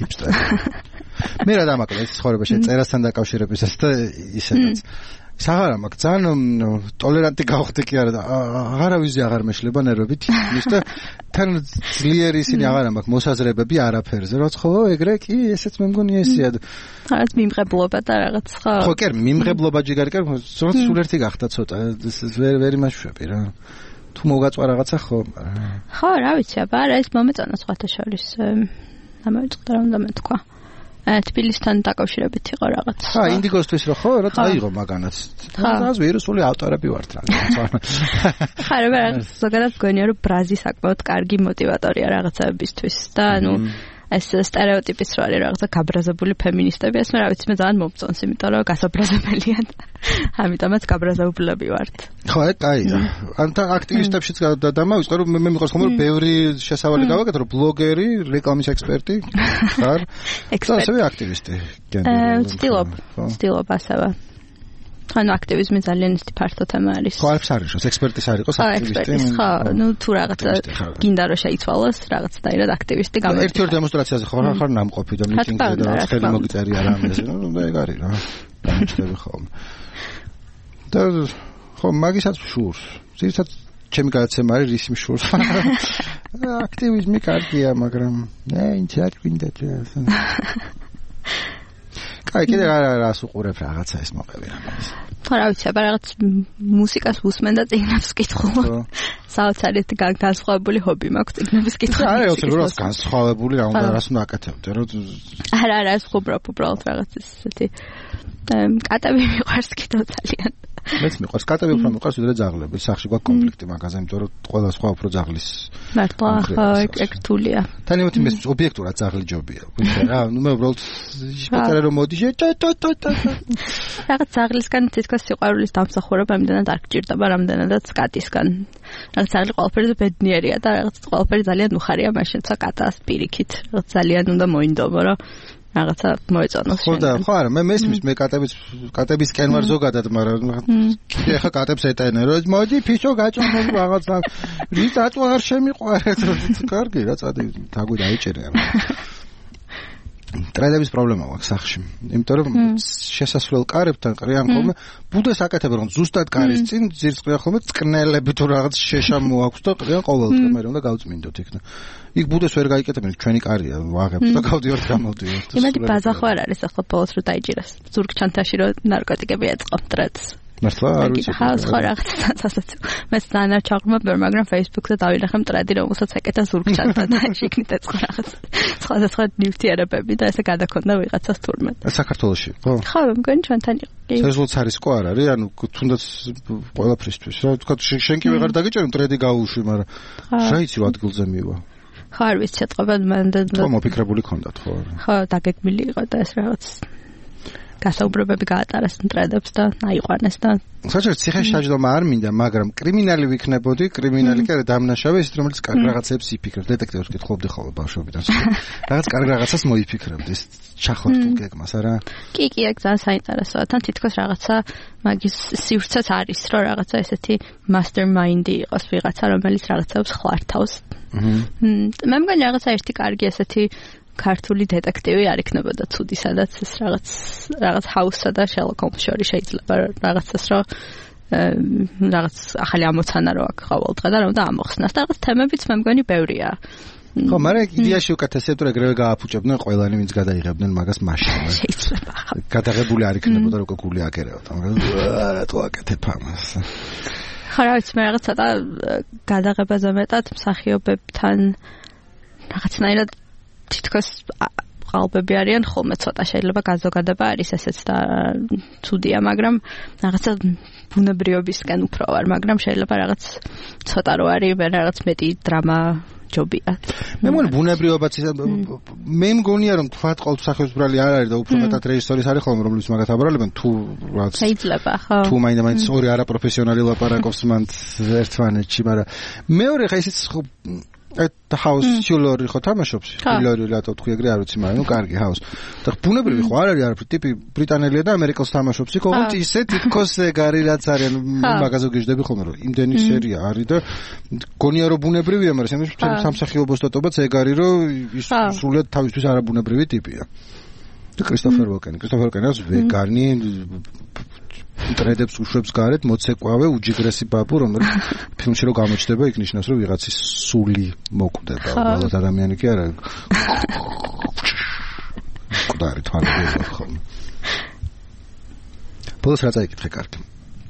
მე რა დამაკლდა ეს ცხოვრებაში წერასთან დაკავშირებისას და ისედაც საღარა მაგ ძალიან ტოლერანტი გავხდი კი არა და აღარავიზე აღარ მეშლება ნერვებით ის და თან ძლიერი ისინი აღარა მაქვს მოსაზრებები არაფერზე რაც ხო ეგრე კი ესეც მე მგონია ესეა რაღაც მიმღებლობა და რაღაც ხო ხო კი მიმღებლობა ჯიგარი კი ზოგადად სულ ერთი გახდა ცოტა ვერ ვერ იმაშვები რა თუ მოგაწვა რაღაცა ხო ხო რა ვიცი აბა რა ეს მომეწონა სხვათა შორის ამოიწყდა რომ და მეთქვა თბილისთან დაკავშირებით იყო რაღაც. ხა, ინდიგოსთვის რო ხო, რა წაიღო მაგანაც. რა ვირუსული ავტორები ვართ რა. ხა, რა ზოგადად გონია რომ ბრაზი საკმაოდ კარგი мотиваტორია რაღაცებისთვის და ანუ ეს стереოტიპის რო არის რაღაცა გაბრაზებული ფემინისტები, ეს მე რა ვიცი, მე ძალიან მომწონს, იმიტომ რომ გასაბრაზებელია. ამიტომაც გაბრაზებულები ვართ. ხო, აი, ან თან აქტივისტებშიც დამავიწყე, რომ მე მიყვარს ხომ რომ ბევრი შესავალი გავაკეთე, რომ ბლოგერი, რეკლამის ექსპერტი ხარ. ექსპერტი, აქტივისტი. აა, ცდილობ, ცდილობ ასევე. ანუ აქტივიზმი ძალიან ისეთი ფართო თემა არის. ხო, არც არის, ექსპერტის არ იყოს აქტივისტი. ხო, ნუ თუ რაღაცა გინდა რომ შეიცვალოს, რაღაცნაირად აქტივისტი გამოიწვია. ერთ-ერთ დემონსტრაციაზე ხარ ხარ ნამყოფი და მიტინგზე და რაც ხელი მოგიწერია რამეზე, ნუ და ეგ არის რა. დამჭრები ხოლმე. და ხო, მაგისაც შურს. ზოგადად ჩემი გადაცემა არის რის მშურს. აქტივიზმი კარგია, მაგრამ ნე ინც არ გვინდა ეს. კაი, კიდე რას უყურებ რაღაცა ეს მოყევი რამეს. ხო, რა ვიცი, აბა რაღაც მუსიკას უსმენ და წიგნებს ვკითხულობ. საოცარით განსხვავებული ჰობი მაქვს წიგნების კითხვა. არა, უბრალოდ განსხვავებული რა უნდა რას უნდა აკეთებდე, რომ არა, არა, ეს ხუბრობ უბრალოდ რაღაც ისეთი კატები მიყვარს კიდევ ძალიან. მეც მიყვარს კატები უფრო მიყვარს ვიდრე ძაღლები. სახში გვაქვს კონფლიქტი მაგაზე, იმიტომ რომ ყველა სხვა უფრო ძაღლის. მართლა, ხო, ეგ რთულია. თან იმათი მე ობიექტურად ძაღლი ჯობია. რა, ნუ მე უბრალოდ შეტარე რომ მოდი შე ტო ტო ტო. რაღაც ძაღლისგან თითქოს სიყვარულის დამსახურება ამდენად არ გჭირდება, რამდენადაც კატისგან. რაღაც ძაღლი ყველაფერზე ბედნიერია და რაღაც ყველაფერი ძალიან უხარია, მაშინ ცა კატას პირიქით. რაღაც ძალიან უნდა მოინდომო, რომ რაღაცა მოეწონოს. ხო და ხო არა, მე მესმის მე კატების კატებისკენ ვარ ზოგადად, მაგრამ კიდე ახლა კატებს ეტენენ, რომ მოდი ფიშო გაჭამო რაღაცა. რის აწვა არ შემიყვარეთ, კარგი რა წადი თაგვი დაიჭერე. ტრენდების პრობლემა აქვს სახში. იმიტომ რომ შესასვლელ კარებთან ყრიან ხოლმე ბუდეს აკეთებენ, რომ ზუსტად კარის წინ ძირს ყრიან ხოლმე წკნელები თუ რაღაც შეშამო აქვს და ყრიან ყოველდღე, მე უნდა გავწმინდოთ იქ. იქ ბუდეს ვერ გაიკეთებენ, ჩვენი კარია, ვაღებთ და გავდივართ გამოვდივართ. იმედი ბაზა ხო არ არის ახლა ბოლოს რო დაიჭირეს. ზურგჩანთაში რო ნარკოტიკები ეწყო ტრედს. მართლა არ ვიცი. ხა სხვა რაღაცა სასაცილო. მე ძალიან არ ჩაღრმავ, მაგრამ Facebook-ზე დავინახე მტრედი, რომელსაც ეკეთა ზურგჩანთა და შიგნით ეწყო რაღაც. სხვადასხვა ნივთიერებები და ესე გადაქონდა ვიღაცას თურმე. საქართველოში, ხო? ხო, მე მგონი ჩვენთან იყო. სეზონს არის ყო არ არის, ანუ თუნდაც ყველაფრისთვის. რა თქვა შენ კი ვეღარ დაგიჭერი მტრედი გაუშვი, მაგრამ რა იცი ადგილზე მივა. ხო არ ვიცი ეთყობენ მან და ხო მოფიქრებული ქონდათ ხო ხო დაგეგმილი იყო და ეს რაღაც გასაუბრებები გაატარეს მტრედებს და აიყვანეს და საერთოდ ციხეში დაჯდომა არ მინდა, მაგრამ კრიმინალი ვიქნებოდი, კრიმინალი კი არა დამნაშავე, ის რომელიც კარგ რაღაცებს იფიქრებს, დეტექტივებს კითხულობდი ხოლმე ბავშვობიდან. რაღაც კარგ რაღაცას მოიფიქრებდი, ეს ჩახორთულ გეგმას, არა? კი, კი, ეგ ძალიან საინტერესოა. თან თითქოს რაღაცა მაგის სივრცეც არის, რომ რაღაცა ესეთი mastermind-ი იყოს ვიღაცა, რომელიც რაღაცებს ხლართავს. მე მგონი რაღაცა ერთი კარგი ესეთი ქართული დეტექტივი არ იქნებოდა ცუდი, სადაც ეს რაღაც რაღაც ჰაუსსა და შერლოკ ჰოლმს შორის შეიძლება რაღაცას რომ რაღაც ახალი ამოცანა რო აქვს ყოველდღე და რომ და ამოხსნას და რაღაც თემებიც მე მგონი ბევრია. ხო, მაგრამ იდეაში უკეთესია, რომ ეგრევე გააფუჭებდნენ ყველანი, ვინც გადაიღებდნენ მაგას მაშინ. შეიძლება ხო. გადაღებული არ იქნებოდა, რომ გული აკერეოდა. რატო აკეთებ ამას? ხო, რა ვიცი, მე რაღაც ცოტა გადაღებაზე მეტად მსახიობებთან რაღაცნაირად თითქოს ყალბები არიან ხოლმე ცოტა შეიძლება გაზოგადება არის ესეც და ცუდია, მაგრამ რაღაცა ბუნებრიობისკენ უფრო ვარ, მაგრამ შეიძლება რაღაც ცოტა რო არის, მე რაღაც მეტი დრამა ჯობია. მე მგონი ბუნებრიობაც მე მგონია რომ თქვათ ყოველ მსახიობს ბრალი არ არის და უფრო მეტად რეჟისორის არის ხოლმე რომლის მაგათ აბრალებენ თუ რაც შეიძლება ხო თუ მაინდა-მაინც ორი არაპროფესიონალი ლაპარაკობს მან ერთმანეთში, მაგრამ მეორე ხა ისიც და ჰაუს ჩილორი ხო თამაშობს? ჩილორი რატო თქვი ეგრე არ ვიცი, მაგრამ ნუ კარგი ჰაუს. და ბუნებრივი ხო არ არის არაფერი ტიპი ბრიტანელია და ამერიკელს თამაშობს. იქ ოღონდ ისე თითქოს ეგარი რაც არის, მაგაზე გიждები ხოლმე რომ იმდენი სერია არის და გონია რომ ბუნებრივია, მაგრამ შემდგომ მთელი სამსახიობოს დატობაც ეგ არის რომ ის სრულად თავისთვის არაბუნებრივი ტიპია. და კრისტოფერ ვოკენი, კრისტოფერ ვოკენს ვეგანი ტრედებს უშვებს გარეთ, მოცეკვავე, უჯიგრესი ბაბუ, რომელიც ფილმში რო გამოჩნდება, იქ ნიშნავს, რომ ვიღაცის სული მოკვდება, უბრალოდ ადამიანი კი არა. მკვდარი თვალები ხოლმე. ბოლოს რა წაიკითხე კარგი?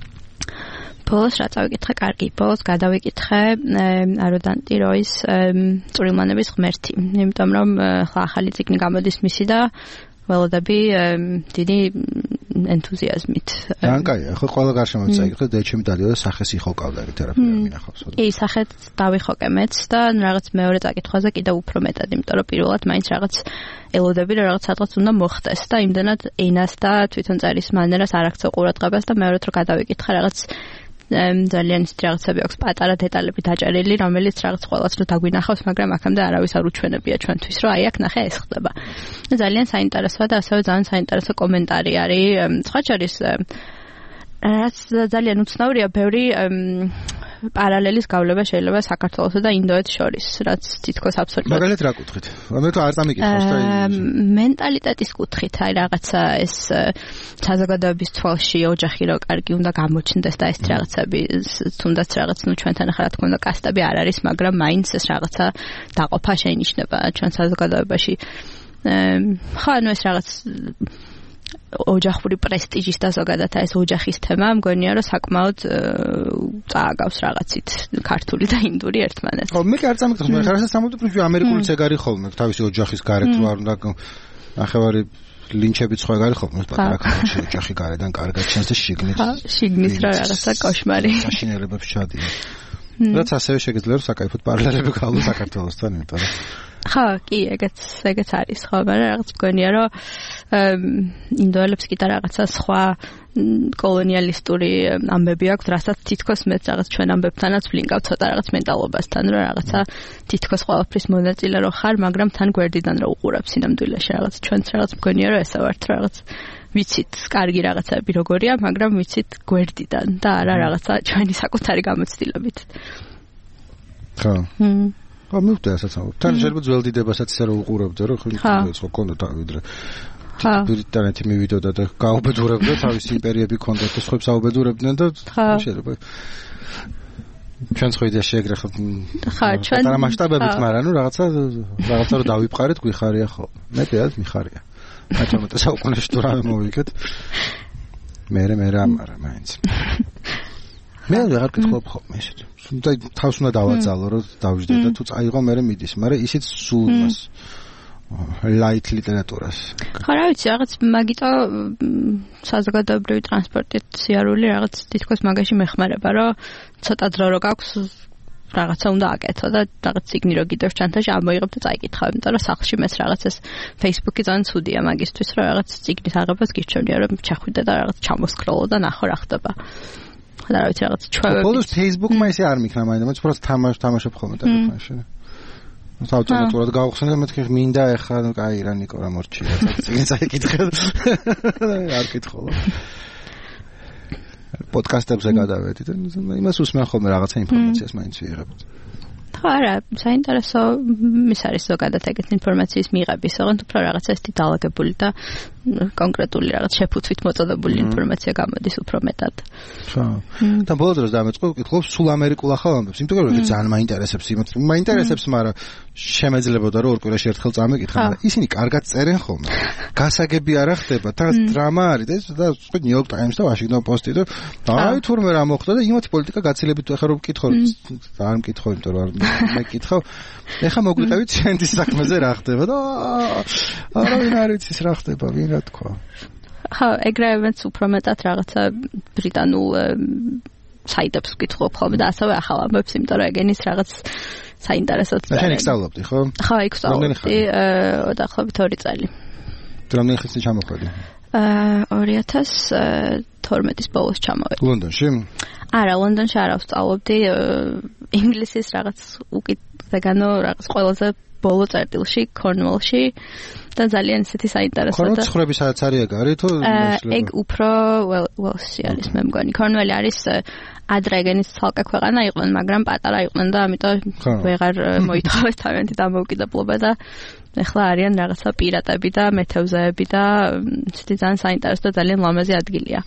ბოლოს რა წავიკითხე კარგი? ბოლოს გადავიკითხე აროდანტი როის წვრილმანების ღმერთი, იმიტომ რომ ხლა ახალი წიგნი გამოდის მისი და ველოდები დიდი ენთუზიაზმით. ძალიან კაია, ხო ყველა გარშემო წაიკითხე და ჩემი დადიოდა სახეს იხოკავდა ეგ თერაპია მინახავს. კი, სახეთ დავიხოკე მეც და რაღაც მეორე წაკითხვაზე კიდევ უფრო მეტად, იმიტომ რომ პირველად მაინც რაღაც ელოდები რომ რაღაც სადღაც უნდა მოხდეს და იმდანად ენას და თვითონ წერის მანერას არ აქცევ ყურადღებას და მეორედ რომ გადავიკითხე რაღაც ძალიან ისეთი რაღაცები აქვს პატარა დეტალები დაჭერილი, რომელიც რაღაც ყველას რო დაგვინახავს, მაგრამ აქამდე არავის არ უჩვენებია ჩვენთვის, რომ აი აქ ნახე ეს ხდება. და ძალიან საინტერესოა და ასევე ძალიან საინტერესო კომენტარი არის. სხვა შორის რაც ძალიან უცნაურია, ბევრი პარალელის გავლება შეიძლება საქართველოსა და ინდოეთს შორის, რაც თითქოს აბსოლუტურად. მაგალითად რა კუთხით? მე თუ არ წამიკითხავს და მენტალიტეტის კუთხით, აი რაღაცა ეს საზოგადოების თვალში ოჯახი რო კარგი უნდა გამოჩნდეს და ეს რაღაცები თუნდაც რაღაც ნუ ჩვენთან ახლა რა თქმა უნდა კასტები არ არის, მაგრამ მაინც ეს რაღაცა დაყოფა შეინიშნება ჩვენ საზოგადოებაში. ხო, ანუ ეს რაღაც ოჯახური პრესტიჟის და ზოგადად ეს ოჯახის თემა მგონია რომ საკმაოდ წააგავს რაღაცით ქართული და ინდური ერთმანეთს. ხო, მე კი არ წამიკითხავს, მაგრამ ხარასა სამუდამოდ ამერიკული ცეგარი ხოლმე თავისი ოჯახის გარეთ რო არ უნდა ნახევარი ლინჩებიც ხო ეგარი ხოლმე პატარა ქალაქში ოჯახი გარედან კარგად ჩანს და შიგნით. ხო, შიგნის რა რაღაცა კოშმარი. საშინელებებს ჩადიან. რაც ასევე შეგიძლია რომ საკაიფოდ პარალელები გავლო საქართველოსთან, იმიტომ რომ ხო, კი, ეგეც ეგეც არის, ხო, მაგრამ რაღაც მგონია რომ ინდოელებს კიდე რაღაცა სხვა კოლონიალისტური ამბები აქვს, რასაც თითქოს მეც რაღაც ჩვენ ამბებთანაც ვლინგავ ცოტა რაღაც მენტალობასთან, რომ რაღაცა თითქოს ყველაფრის მონაწილე რო ხარ, მაგრამ თან გვერდიდან რო უყურებ სინამდვილეში რაღაც ჩვენც რაღაც მგონია რომ ესა ვართ რაღაც ვიცით კარგი რაღაცები როგორია, მაგრამ ვიცით გვერდიდან და არა რაღაცა ჩვენი საკუთარი გამოცდილებით. ხო. ხო, მე ვთქვი ასაც. თან შეიძლება ძველდიდებასაც ისე რომ უყურებდე, რომ ხო კონდა თავიდრე. ბრიტანეთი მივიდოდა და გაუბედურებდა თავისი იმპერიები ქონდა და სხვებს აუბედურებდნენ და შეიძლება ჩვენც ხო იდეა შეეგრე ხო ჩვენ პატარა მასშტაბებით, მაგრამ ნუ რაღაცა რაღაცა რომ დავიფყარეთ გვიხარია ხო. მე პირადად მიხარია. მეთორმეტე საუკუნეში თუ რამე მოვიგეთ. მე მე რამარა მაინც. მე აღარ გითხობ ხოლმე ესეთ. და თავს უნდა დავაძალო რომ დავждე და თუ წაიღო მე მიდის, მაგრამ ისიც სულ მას light ლიტერატურას. ხო, რა ვიცი, რაღაც მაგიტო საზოგადოებრივი ტრანსპორტით სიარული რაღაც თითქოს მაგაში მეხმარება, რომ ცოტა დრო რო გაქვს რაღაცა უნდა აკეთო და რაღაც ციგნი რო გიდევ ჩანთაში ამოიღებ და წაიკითხავ, იმიტომ რომ სახლში მეც რაღაც ეს Facebook-ი ძალიან ცუდია მაგისთვის, რომ რაღაც ციგნის აღებას გირჩევნია, რომ ჩახვიდე და რაღაც ჩამოსკროლო და ნახო რა ხდება. და რა ვიცი რაღაც ჩვევები. ბოლოს Facebook-მა ისე არ მიქნა მაინდა, მე უბრალოდ თამაშ თამაშობ ხოლმე ტელეფონში. ავტომატურად გავხსენე და მეთქი მინდა ეხლა ნუ კაი რა ნიკო რა მორჩია წიგნი წაიკითხე არ კითხულობ პოდკასტებზე გადავედი და იმას უსმენ ხოლმე რაღაცა ინფორმაციას მაინც ვიღებთ. ხო არა, საინტერესო ის არის ზოგადად ეგეთ ინფორმაციის მიღების, ოღონდ უფრო რაღაცა ესეთი დაალაგებული და კონკრეტული რაღაც შეფუთვით მოწოდებული ინფორმაცია გამოდის უფრო მეტად. ხო. და ბოლო დროს დამეწყო ვკითხულობ სულ ამერიკულ ახალ ამბებს, იმიტომ რომ ძალიან მაინტერესებს იმათ, მაინტერესებს, მაგრამ შემეძლებოდა რომ ორ კვირაში ერთხელ წამეკითხა, მაგრამ ისინი კარგად წერენ ხოლმე. გასაგები არ ხდება, და დრამა არის და ეს და სხვა New York Times და Washington Post-ი და აი თურმე რა მოხდა და იმათი პოლიტიკა გაცილებით ახლა რომ ვკითხო, არ მკითხო, იმიტომ რომ მე კითხავ, ეხლა მოგვიყევით ცენტრის საქმეზე რა ხდება და არავინ არ იცის რა ხდება, ვინ რა თქვა. ხო, ეგრევე უფრო მეტად რაღაცა ბრიტანულ საიტებს ვკითხულობ ხოლმე და ასევე ახალ ამბებს, იმიტომ რომ ეგენის რაღაც საინტერესოც და შენ ისწავლობდი, ხო? ხო, იქ ვსწავლობდი დაახლოებით ორი წელი. რამდენი ხანი ჩამოხვედი? ორი ათას თორმეტის ბოლოს ჩამოვედი. ლონდონში? არა, ლონდონში არ ვსწავლობდი, ინგლისის რაღაც უკიდეგანო რაღაც ყველაზე ბოლო წერტილში, Cornwall-ში და ძალიან ისეთი საინტერესო და Cornwall ხრები სადაც არის ეგ არის თუ ეგ უფრო Wales-ი არის მე მგონი. Cornwall არის ადრე ეგენის ცალკე ქვეყანა იყვნენ, მაგრამ პატარა იყვნენ და ამიტომ ვეღარ მოითხოვეს თავიანთი დამოუკიდებლობა და ეხლა არიან რაღაცა პირატები და მეთევზეები და ისეთი ძალიან საინტერესო და ძალიან ლამაზი ადგილია.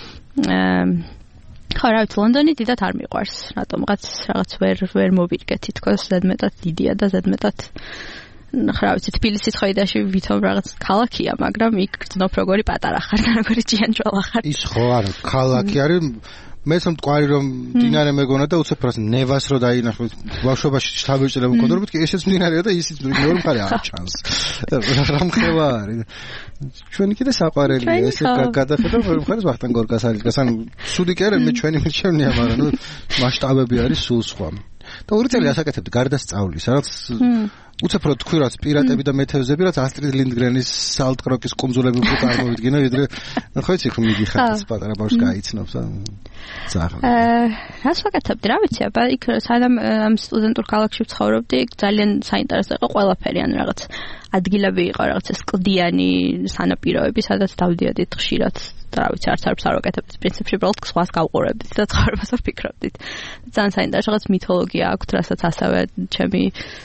ხო, რა ვიცი, ლონდონი დიდად არ მიყვარს, რატომღაც რაღაც ვერ ვერ მოვირგე თითქოს, ზედმეტად დიდია და ზედმეტად რა ვიცი, თბილისი ცხოიდაში ვითომ რაღაც ქალაქია, მაგრამ იქ გძნობ როგორი პატარა ხარ და როგორი ჭიანჭველა ხარ. ის ხო არა, ქალაქი არის მეც მტკვარი რომ დინარე მეგონა და უცებ რას ნევას რო დაინახოთ ბავშვობაში შთაბეჭდილება მქონდა რომ კი ესეც დინარეა და ისიც მეორე მხარე არ ჩანს რა მხევა არის ჩვენი კიდე საყვარელია ესე გადახედა მეორე მხარეს ვახტანგ გორგას არის ანუ სუდი კი არა მე ჩვენი მირჩევნია მაგრამ ნუ მასშტაბები არის სულ სხვა და ორი წელი ასაკეთებდი გარდასწავლის რაღაც უცებ რო თქვი რაც პირატები და მეთევზები რაც ასტრიდ ლინდგრენის სალტკროკის კუნძულები უფრო წარმოვიდგინე ვიდრე ხო იცი ხომ მიდიხარ პატარა ბავშვს გაიცნობს ზაღ აა რას ვაკეთებდი რა ვიცი აბა იქ სანამ ამ სტუდენტურ ქალაქში ვცხოვრობდი ძალიან საინტერესო იყო ყველაფერი ან რაღაც ადგილები იყო რაღაც ეს კლდიანი სანაპიროები სადაც დავდიოდით ხშირად რა ვიცი არც არც არ ვაკეთებთ პრინციპში უბრალოდ სხვას გავყურებდით და ცხოვრებას ვფიქრობდით ძალიან საინტერესო რაღაც მითოლოგია აქვს რასაც ასევე ჩემი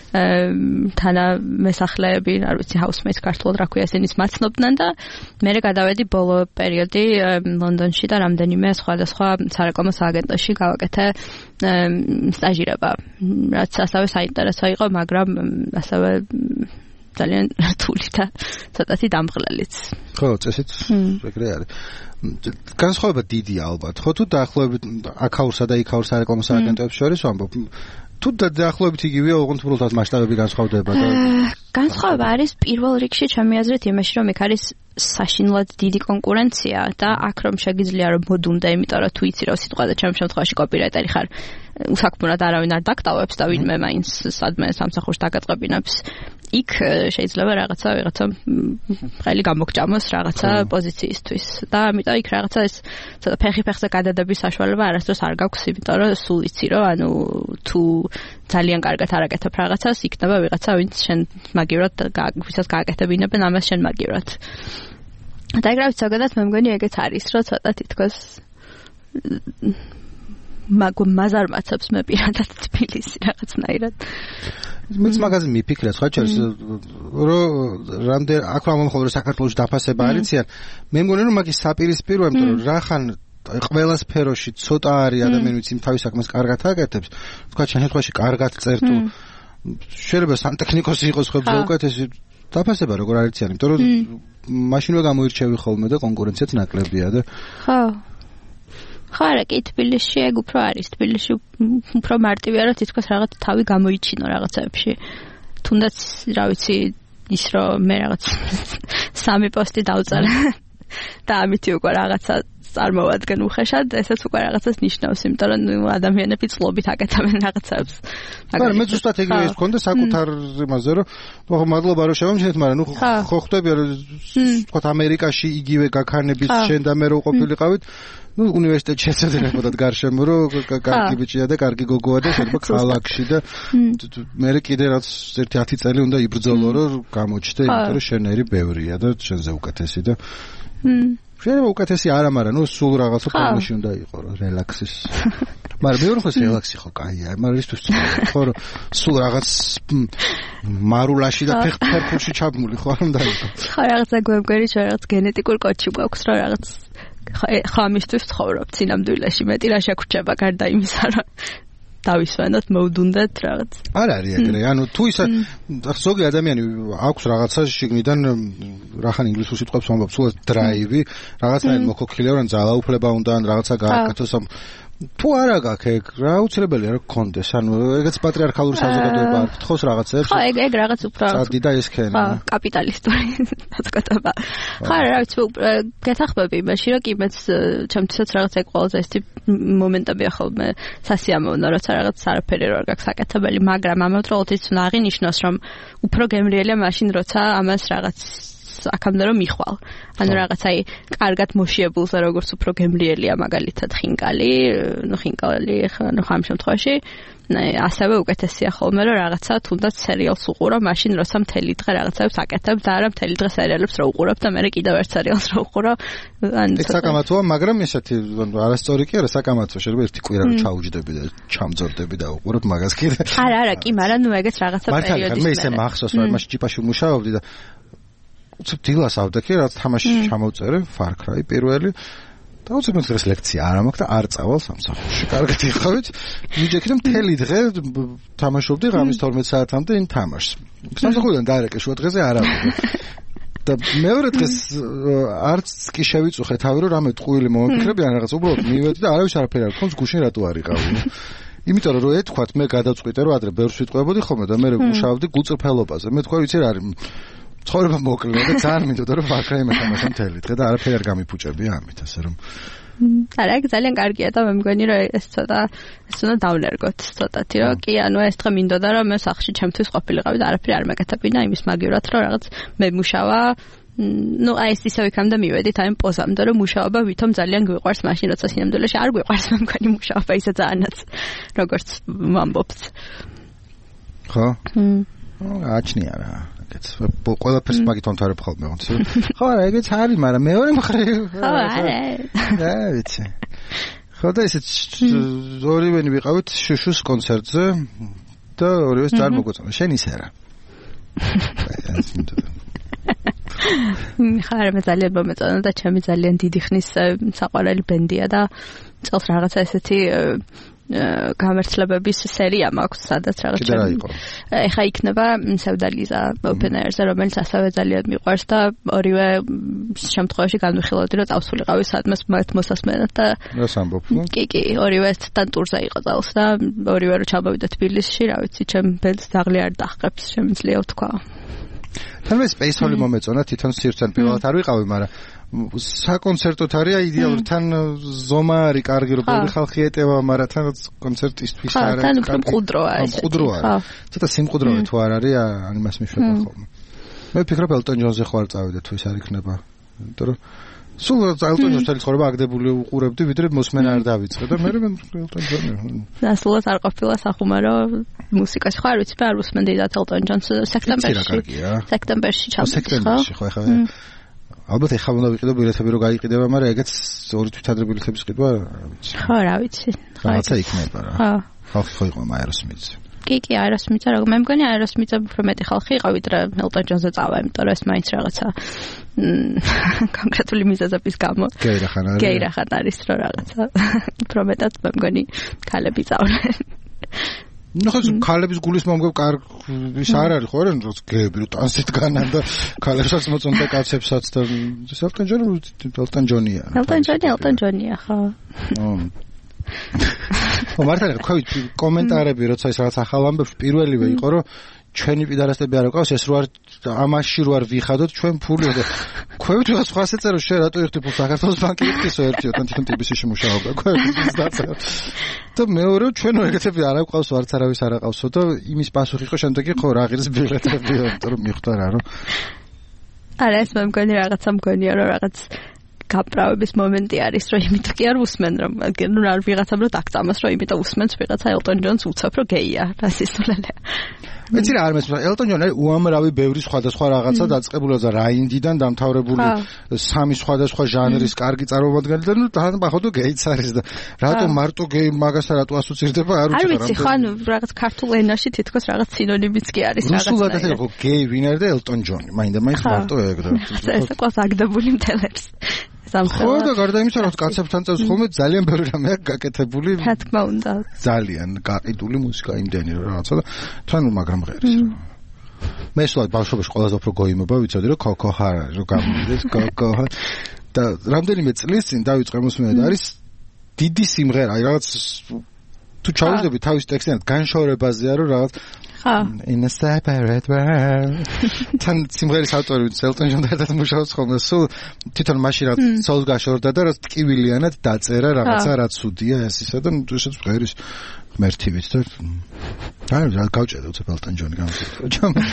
თანა მესახლეები არ ვიცი housemates ქართულად რა ქვია ესენის მაცნობდნენ და მე გადავედი ბოლო პერიოდი ლონდონში და რამდენიმე სხვადასხვა სარეკლამო სააგენტოში გავაკეთე სტაჟირება რაც ასევე საინტერესო იყო მაგრამ ასევე ძალიან რთული და ცოტათი დამღლელიც. ხო, წესით ეგრე არის. განსხვავება დიდია ალბათ. ხო, თუ დაახლოებით აქაურსა და იქაურ სარეკლამო სააგენტოებს შორის ვამბობ. თუ დაახლოებით იგივეა, ოღონდ უბრალოდ მასშტაბები განსხვავდება და განსხვავება არის პირველ რიგში ჩემი აზრით იმაში, რომ იქ არის საშინლად დიდი კონკურენცია და აქ რომ შეგიძლია რომ მოდუნდა, იმიტომ რომ თუ იცი რომ სიტყვაზე ჩემ შემთხვევაში კოპირაიტერი ხარ, უსაქმურად არავინ არ დაკტავებს და ვინმე მაინც სადმე სამსახურს დაგაწყებინებს. იქ შეიძლება რაღაცა ვიღაცა ხელი გამოგჭამოს რაღაცა პოზიციისთვის და ამიტომ იქ რაღაცა ეს ცოტა ფეხი ფეხზე გადადების საშუალება არასდროს არ გაქვს, იმიტომ რომ სულ იცი რომ ანუ თუ ძალიან კარგად არაკეთებ რაღაცას, იქნება ვიღაცა ვინც შენ მაგივრად ვისაც გააკეთებინებენ ამას შენ მაგივრად. და ეგრევე ზოგადად მე მგონი ეგეც არის, რომ ცოტა თითქოს მაგ მაზარმაცებს მე პირადად თბილისი რაღაცნაირად. მეც მაგაზე მიფიქრე სხვა ჩერს რომ რამდენ აქ რა მომხდარა საქართველოს დაფასება არიციან მე მგონი რომ მაგის საპირისპიროა იმიტომ რომ რახან ყველა სფეროში ცოტა არის ადამიანი ვინც იმ თავის საქმეს კარგად აკეთებს თქვა შემთხვევაში კარგად წერტ თუ შეიძლება სანტექნიკოსი იყოს ხო უკეთესი დაფასება როგორ არიციან იმიტომ რომ მაშინვე გამოირჩევი ხოლმე და კონკურენციაც ნაკლებია და ხო ხო არა კი თბილისში ეგ უფრო არის თბილისში უფრო მარტივია რომ თითქოს რაღაც თავი გამოიჩინო რაღაცებში თუნდაც რა ვიცი ის რომ მე რაღაც სამი პოსტი დავწერე და ამით უკვე რაღაცა წარმოვადგენ უხეშად ესეც უკვე რაღაცას ნიშნავს იმიტომ რომ ადამიანები წლობით აკეთებენ რაღაცებს მაგრამ მე ზუსტად ეგრე ის მქონდა საკუთარ იმაზე რომ ხო მადლობა რომ შევამჩნევთ მაგრამ ნუ ხო ხვდები რომ თქვა ამერიკაში იგივე გაქანების შენ და მე რო ყოფილიყავით ну უნივერსიტეტში შეცდენებოდათ გარშემო რომ კარგი ბიჭია და კარგი გოგოა და შეიძლება ქალაქში და მე კიდე რაც ერთი ათი წელი უნდა იბრძოლო რომ გამოჩდე იმიტომ რომ შენერი ბევრია და შენზე უკეთესი და შეიძლება უკეთესი არა მაგრამ ну სულ რაღაცა ფორმაში უნდა იყო რა რელაქსის მაგრამ მეორე ხოს რელაქსი ხო კაია, მაგრამ ისთვის ხო რომ სულ რაღაც მარულაში და ფერფურში ჩაბმული ხო არ უნდა იყო. ხო რაღაცა გვემგვერი რაღაც გენეტიკურ კოდში გვაქვს რომ რაღაც ხო ამისთვის ცხოვრობთ სინამდვილეში მეტი რა შეგვჭება გარდა იმისა რომ დავისვენოთ მოვდუნდეთ რაღაც. არ არის ეგრე, ანუ თუ ისა ზოგი ადამიანი აქვს რაღაცა შიგნიდან რახან ინგლისურ სიტყვებს ვამბობ, სულ დრაივი, რაღაცნაირად მოქოქილია, რომ ძალაუფლება უნდა ან რაღაცა გააკეთოს ამ თუ არა გაქვს ეგ რა აუცილებელია რომ გქონდეს ანუ ეგეც პატრიარქალური საზოგადოება არ გთხოვს რაღაცებს ხო ეგ ეგ რაღაც უფრო წადი და ესქენი ხო კაპიტალისტური საზოგადოება ხო რა ვიცი გეთახმები იმაში რომ კი მეც ჩემთვისაც რაღაც ეგ ყველაზე ეს მომენტებია ხოლმე სასიამოვნო როცა რაღაც არაფერი რო არ გაქვს საკეთებელი მაგრამ ამავდროულად ყოველთვის უნდა აღინიშნოს რომ უფრო გემრიელია მაშინ როცა ამას რაღაც აქამდე რომ მიხვალ. ანუ რაღაც აი კარგად მოშიებულზე როგორც უფრო გემრიელია მაგალითად ხინკალი, ნუ ხინკალი ხანუ ხამ შემთხვევაში ასევე უკეთესია ხოლმე რომ რაღაცა თუნდაც სერიალს უყურო, მაშინ როცა მთელი დღე რაღაცებს აკეთებ და არა მთელი დღე სერიალებს რო უყურებ და მე კიდევ ერთ სერიალს რო უყურო. ანუ ეს საკამათოა, მაგრამ ესეთი არასწორი კი არა საკამათო, შეიძლება ერთი კვირა რო ჩაუჯდები და ჩამძორდები და უყურებ მაგას კიდე. არა, არა, კი, მაგრამ ნუ ეგეც რაღაცა პერიოდის. მე ისე მახსოვს რომ მაშინ ჭიპაში მუშაობდი და დილას ავდექი რა თამაში ჩამოვწერე Far Cry პირველი და უცებ დღეს ლექცია არ მაქვს და არ წავალ სამსახურში. კარგად იხავით. მიჯექი და მთელი დღე თამაშობდი ღამის თორმეტ საათამდე იმ თამაშს. სამსახურიდან დაარეკე შუა დღეზე არ ავიდე. და მეორე დღეს არც კი შევიწუხე თავი რომ რამე ტყუილი მომიფიქრები ან რაღაც უბრალოდ მივედი და არავის არაფერი არ გქონს გუშინ რატო არ იყავი. იმიტომ რომ ეთქვათ მე გადავწყვიტე რომ ადრე ბევრს ვიტყვებოდი ხოლმე და მე მუშაობდი გულწრფელობაზე. მე თქვა ვიცი რა არის ცხოვრება მოკლეა და ძალიან მინდოდა რომ Far Cry მეთამაშა მთელი დღე და არაფერი არ გამიფუჭები ამით ასე რომ არა ეგ ძალიან კარგია და მე მგონი რომ ეს ცოტა ეს უნდა დავნერგოთ ცოტათი რომ კი ანუ ეს დღე მინდოდა რომ მე სახში ჩემთვის ყოფილიყავი და არაფერი არ მეკეთებინა იმის მაგივრად რომ რაღაც მე მუშავა ну а ეს ისევ იქამდე მივედით აი პოზამდე რომ მუშაობა ვითომ ძალიან გვიყვარს მაშინ როცა სინამდვილეში არ გვიყვარს მე მგონი მუშაობა ისე ძალიანაც როგორც ვამბობთ ხო აჩნია რა ყველაფერს მაგით ვამთავრებ ხოლმე ხომ ხო არა ეგეც არის მაგრამ მეორე მხრივ ხო არა რა ვიცი ხო და ისე ორივენი ვიყავით შუშუს კონცერტზე და ორივეს ძალიან მოგვეწონა შენ ისე რა ხარ მე ძალიან მომეწონა და ჩემი ძალიან დიდი ხნის საყვარელი ბენდია და წელს რაღაცა ესეთი გამართლებების სერია მაქვს, სადაც რაღაც ეხა იქნება სევდალიზა open air-ზე, რომელიც ასევე ძალიან მიყვარს და ორივე შემთხვევაში განვიხილავდი, რომ წავსულიყავი სადმეს მათ მოსასმენად და რას ამბობ? კი, კი, ორივე თან ტურზე იყო წელს და ორივე რო ჩამოვიდა თბილისში, რა ვიცი, ჩემ ბენდს დაღლი არ დაჰყებს, შემიძლია ვთქვა. თან მე სპეისჰოლი მომეწონა, თვითონ სივრცენ პირველად არ ვიყავი, მაგრამ საკონცერტოთ არის იდეალური თან ზომა არის კარგი რომ ბევრი ხალხი ეტევა, მაგრამ თან კონცერტისთვის არ არის. თან უფრო მყუდროა ეს. მყუდროა. ცოტა სიმყუდროვე თუ არ არის, ან იმას მიშვება ხოლმე. მე ვფიქრობ ელტონ ჯონზე ხო არ წავიდე თუ ის არ იქნება. იმიტომ რომ სულ ელტონ ჯონს ცხოვრება აგდებული უყურებდი, ვიდრე მოსმენა არ დავიწყე და მე ელტონ ჯონი. ასულად არ ყოფილა სახუმარო მუსიკაში ხო არ ვიცი, მე არ უსმენდი და ელტონ ჯონს სექტემბერში. სექტემბერში ჩავდი. სექტემბერში ხო ეხლა ალბათ ეხლა უნდა ვიყიდო ბილეთები რომ გაიყიდება, მაგრამ ეგეც ორი თვითადრე ბილეთების ყიდვა ხო რა ვიცი. რაღაცა იქნება რა. ხო. ხალხი ხო იყო აეროსმითზე. კი, კი, აეროსმითზე რა, მე მგონი აეროსმითზე უფრო მეტი ხალხი იყო, ვიდრე ელტონ ჯონზე წავა, იმიტომ რომ ეს მაინც რაღაცა კონკრეტული მიზეზების გამო. გეირახან არის. გეირახან არის რომ რაღაცა უფრო მეტად მე მგონი ქალები წავდნენ. ну ხო ქალების გულის მომგებ კარგი ის არ არის ხო არა რომ გეები რომ ტანსით განან და ქალებსაც მოწონდა კაცებსაც და ელტონ ჯონი ელტონ ჯონია ელტონ ჯონი ელტონ ჯონია ხო ო მართლა ხო კომენტარები როცა ის რაღაც ახალ ამბებს პირველივე იყო რომ ჩვენი პიდარასტები არ ყავს ეს რო არ ამაში რო არ ვიხადოთ ჩვენ ფული და ქვევით რა სხვა შეწერო შე რატო ერთი ფულს საქართველოს ბანკი იყისო ერთიო თან თვითონ ტიბისში მუშაობდა ქვევით დაწერა და მეორე ჩვენო ეგეთები არ ყავს არც არავის არ ყავსო და იმის პასუხი იყო შემდეგი ხო რა ღირს ბილეთები რომ მიხვდა რა რომ არა ეს მე მგონი რაღაცა მგონია რომ რაღაც გაправების მომენტი არის რომ იმით კი არ უსმენ რომ ნუ არ ვიღაცამ რომ დაგწამოს რომ იმით უსმენს ვიღაცა ელტონ ჯონს უცებ რომ გეია რასისტულელია მეცი რა არ მესმის ელტონ ჯონი უამრავი ბევრი სხვადასხვა რაღაცა დაწყებულა და რაინდიდან დამთავრებული სამი სხვადასხვა ჟანრის კარგი წარმომადგენელი და ნუ თან ბახოდო გეიც არის და რატო მარტო გეი მაგასთან რატო ასოცირდება არ ვიცი. არ ვიცი, ხან რაღაც ქართულ ენაში თითქოს რაღაც სინონიმიც კი არის რაღაც. რუსულად ასე ხო გეი ვინ არის და ელტონ ჯონი. მაინდა მაინც მარტო ეგ და ეს ყავს აგდებული მთელებს. ხო და გარდა იმისა რომ კაცებთან წევს ხოლმე ძალიან ბევრი რამე აქვს გაკეთებული. რა თქმა უნდა. ძალიან გაყიდული მუსიკა იმდენი რომ რაღაცა და თან მაგრამ ღერის. მე სულ ბავშვობაში ყველაზე უფრო გოიმობა ვიცოდი რომ კოკო ჰარა რომ გამოვიდეს კოკო და რამდენიმე წლის წინ დავიწყე მოსმენა და არის დიდი სიმღერა რაღაც თუ ჩავუშვები თავის ტექსტიდან განშორებაზეა რომ რაღაც in a separate world თან სიმღერის ავტორი ელტონ ჯონი ერთად მუშაობს ხოლმე სულ თვითონ მაშინ რა სოლს გაშორდა და რა ტკივილიანად დაწერა რაღაცა რა ცუდია ეს ისა და ესეც ღერის ღმერთივით და აი რა გავჭედა უცებ ელტონ ჯონი გამოსწორდა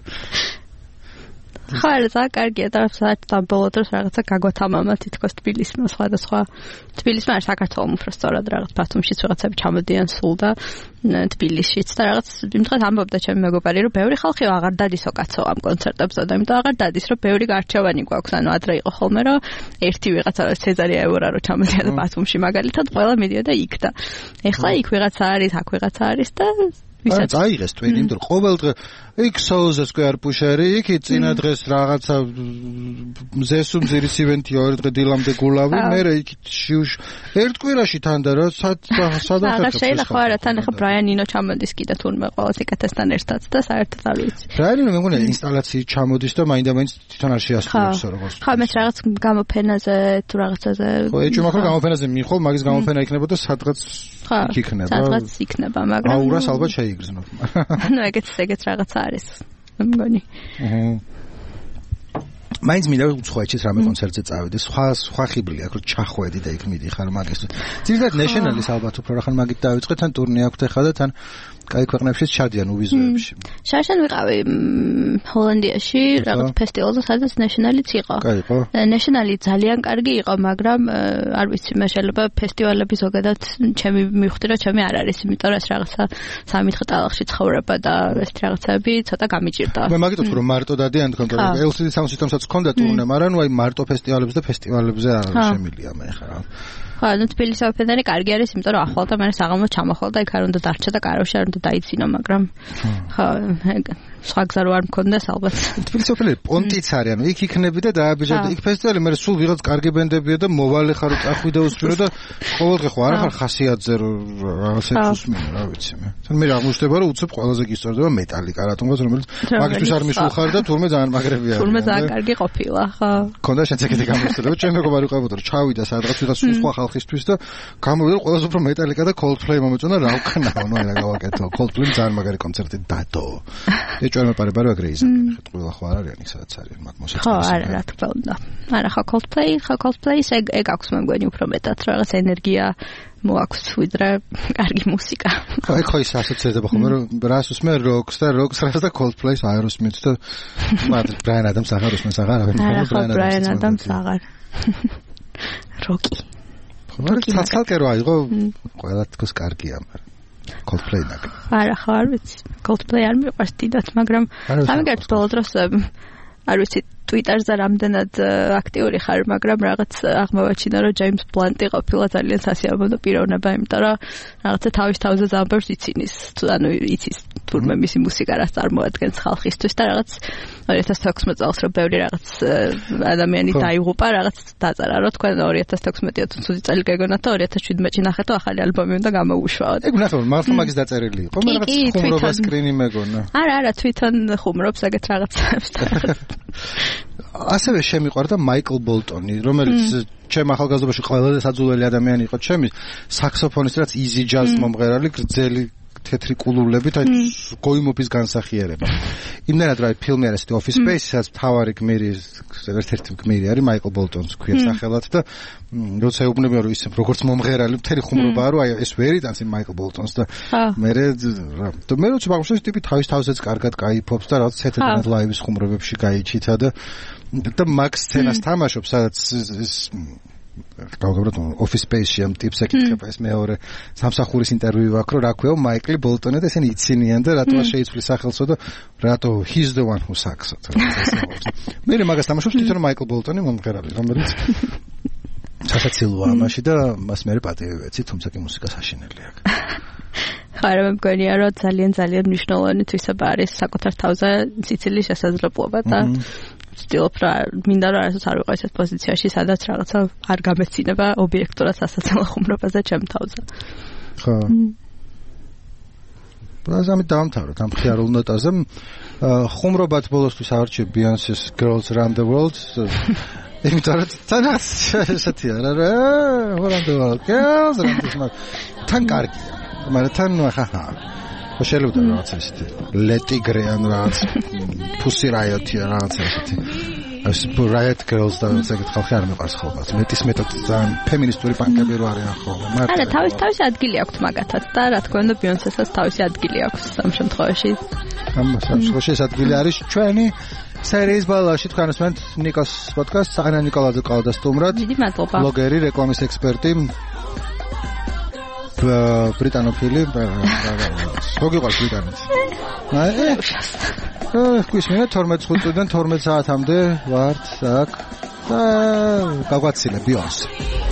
ხარ ზა კარგია და საერთოდ ბოლო დროს რაღაცა გაგვათამამა თითქოს თბილისმა სხვადასხვა თბილისმა არ საქართველოს უფრო სწორად რაღაც ბათუმშიც რაღაცები ჩამოდიან სულ და თბილისშიც და რაღაც იმ დღეს ამბობდა ჩემი მეგობარი რომ ბევრი ხალხი აღარ დადისო კაცო ამ კონცერტებზე და იმიტომ აღარ დადის რომ ბევრი გარჩევანი გვაქვს ანუ ადრე იყო ხოლმე რომ ერთი ვიღაცა სეზარია ევრა რომ ჩამოდიოდა ბათუმში მაგალითად ყველა მიდიოდა იქ და ეხლა იქ ვიღაცა არის აქ ვიღაცა არის და ვისაც აიღეს twin იმიტომ რომ ყოველ დღე იქ სოუზეს კი არ პუშერი იქ წინა დღეს რაღაცა მზესუმძირის ივენთია ორი დღე დილამდე გულავი მე იქ შიუშ ერთ კვირაში თან და რა სადახერხებს რა შეიძლება ხო არა თან ახლა ბრაიან ინო ჩამოდის კიდე თურმე ყოველ სიკეთესთან ერთად და საერთოდ არ ვიცი ბრაიან ინო მეგონა ინსტალაციით ჩამოდის და მაინდა-მაინც თვითონ არ შეასრულებს როგორც ხო მე რაღაც გამოფენაზე თუ რაღაცაზე ხო ეჭვმა ხო გამოფენაზე მიხო მაგის გამოფენა იქნებოდა სადღაც იქ იქნება სადღაც იქნება მაგრამ აურას ალბათ შეიგრძნო ну ეგეც ეგეც რაღაცა არის მგონი აჰა მაინც მინდა უცხოეთში რამე კონცერტზე წავიდე სხვა სხვა ხიბლი აქვს რომ ჩახვედი და იქ მიდიხარ მაგის ძირითადად ნეშნალის ალბათ უფრო რახან მაგით დავიწყე თან ტურნე აქვს ახლა და თან კაი ქვეყნებშიც ჩადიან უვიზოებში შარშან ვიყავი ჰოლანდიაში რაღაც ფესტივალზე სადაც ნეშნალიც იყო კაი იყო ნეშნალი ძალიან კარგი იყო მაგრამ არ ვიცი მე შეიძლება ფესტივალები ზოგადად ჩემი მივხვდი რომ ჩემი არ არის იმიტომ რომ ეს რაღაცა სამი დღე ტალახში ცხოვრება და ეს რაღაცები ცოტა გამიჭირდა მე მაგით ვთქვი რომ მარტო დადიან თქო რომ ელ სი დი Sound System-საც ჰქონდა ტურნე მაგრამ ნუ აი მარტო ფესტივალებზე და ფესტივალებზე არ შემილია მე ხარ ხო, ну თბილისის ოპერა კარგი არის, იმიტომ რომ ახლა და მე საღამოს ჩამოხვალ და იქ არ უნდა დარჩა და კაროში არ უნდა დაიცინო, მაგრამ ხო, სხვა გზა რო არ მქონდეს ალბათ. თბილისის ოპერა პონტიც არის, ანუ იქ იქნები და დააბიჯავდი. იქ ფესტივალი მე სულ ვიღაც კარგი ბენდებია და მოვალე ხარ წახვი და უსვირო და ყოველდღე ხო არ ხარ ხასიათზე რაღაცა უსმინო, რა ვიცი მე. თან მე აღმოჩნდება რომ უცებ ყველაზე გისწორდება მეტალიკა, რატომღაც რომელიც მაგისთვის არ მისულ ხარ და თურმე ძალიან მაგრები არის. თურმე ძალიან კარგი ყოფილა, ხო. ქონდა შენც ეგეთი გამოჩნდება, ჩემ მეგობარი ყავდა რომ ჩავიდა სადღაც ვიღაც სულ სხვა ხალხისთვის და გამოვიდა ყველაზე უფრო მეტალიკა და Coldplay მომეწონა რა ვქნაო, ნუ არა გავაკეთო. Coldplay ძალიან მაგარი კონცერტი დადო. ეჭვარ მეპარება რა გრეიზა. ყველა ხო არ არიანი სადაც არის მაგ მოსაწყობი. ხო, არა, რა თქმა უნდა. არა, ხო Coldplay, ხო Coldplay-ს ეგ ეგ აქვს მე მგონი უფრო მეტად რაღაც ენერგია მოაქვს ვიდრე კარგი მუსიკა. ხო, ეგ ხო ის ასოცირდება ხოლმე რომ რას უსმე როკს და როკს რას და Coldplay-ს აეროსმითს და მაგრამ ბრაიან ადამს აღარ უსმენს აღარ ავენ ბრაიან ადამს აღარ. როკი. ხო, ცალკე რო აიღო ყველა თქოს კარგია, მაგრამ Coldplay ნაკ. არა, ხო არ ვიცი. Coldplay არ მიყვარს დიდად, მაგრამ სამგერთ ბოლო დროს არ ვიცი Twitter-ზე რამდენად აქტიური ხარ, მაგრამ რაღაც აღმოვაჩინა რომ James Blunt-ი ყოფილა ძალიან სასიამოვნო პიროვნება, იმიტომ რომ რაღაცა თავის თავზე ზამბერს იცინის, ანუ იცის თურმე მისი მუსიკა რას წარმოადგენს ხალხისთვის და რაღაც ორი ათას თექვსმეტ წელს რომ ბევრი რაღაც ადამიანი დაიღუპა, რაღაც დაწერა რომ თქვენ ორი ათას თექვსმეტი წუთი წელი გეგონათ და ორი ათას შვიდმეტში ნახეთ და ახალი ალბომი უნდა გამოვუშვათ. ეგ ნახე, მართლა მაგის დაწერილი იყო, მე რაღაც ხუმრობა სკრინი მეგონა. არა, არა, თვითონ ხუმრობს ეგეთ რაღაცებს. ასევე შემიყვარდა მაიკლ ბოლტონი, რომელიც ჩემ ახალგაზრდობაში ყველაზე საძულელი ადამიანი იყო, ჩემი საქსოფონისტი, რაც easy jazz მომღერალი, გრძელი თეთრი კულულებით, აი გოიმობის განსახიერება. იმდენად რა ფილმი არის Office Space, სადაც თავარი გმირი, ერთ-ერთი გმირი არის მაიკლ ბოლტონს ქვია სახელად და როცა ეუბნება რომ ის როგორც მომღერალი მთელი ხუმრობაა რომ აი ეს ვერი დანს მაიკლ ბოლტონს და მე რა და მე როცა ბაღშოს ტიპი თავის თავზეც კარგად кайფობს და რაღაც ცეთერად ლაივის ხუმრობებში გაიჩითა და და მაგ სცენას თამაშობს სადაც ის გავგებროთ Office Space-ში ამ ტიპს ეკითხება ეს მეორე სამსახურის ინტერვიუ აქვს, რომ რა ქვია მაიკლი ბოლტონი და ესენი იცინიან და რატო შეიცვლის სახელსო და რატო he's the one who sucks. მე მაგას თამაშობს თვითონ მაიკლ ბოლტონი მომღერალი, რომელიც სასაცილოა ამაში და მას მე პატივი ვეცი, თუმცა კი მუსიკა საშინელი აქვს. ხარა მე მგონია რომ ძალიან ძალიან მნიშვნელოვანი თვისება არის საკუთარ თავზე სიცილის შესაძლებლობა და ვცდილობ რა მინდა რომ არასდროს არ ვიყო ესეთ პოზიციაში სადაც რაღაცა არ გამეცინება ობიექტურად სასაცილო ხუმრობაზე ჩემ თავზე. ხო. ბაზამი დამთავრდა ამ ხიარულ ნოტაზე ხუმრობად ბოლოსთვის არჩევ Beyonce's Girls Around the World. იმიტომ რომ თანაც ესეთია რა რა Around the World Girls Around the World თან კარგია. მაგრამ თან ხახა შეიძლება რაღაც ისეთი ლეტიგრე ან რაღაც Pussy Riot-ი რაღაც ისეთი ეს Riot Girls და ეგეთ ხალხი არ მეყარს ხოლმე მეტის მეტად ძალიან ფემინისტური პანკები რო არიან ხოლმე მაგრამ არა თავის თავის ადგილი აქვს მაგათაც და რა თქმა უნდა Beyonce-საც თავისი ადგილი აქვს ამ შემთხვევაში ამ შემთხვევაში ეს ადგილი არის ჩვენი სერიის ბალაში თქვენ უსმენთ ნიკოს პოდკასტს ანა ნიკოლაძე ყავდა სტუმრად დიდი მადლობა ბლოგერი რეკლამის ექსპერტი ბრიტანოფილი მოგიყვარს ბრიტანეთს აი გვისმინა თორმეტ წუთიდან თორმეტ საათამდე ვართ აქ და გაგვაცილე Beyonce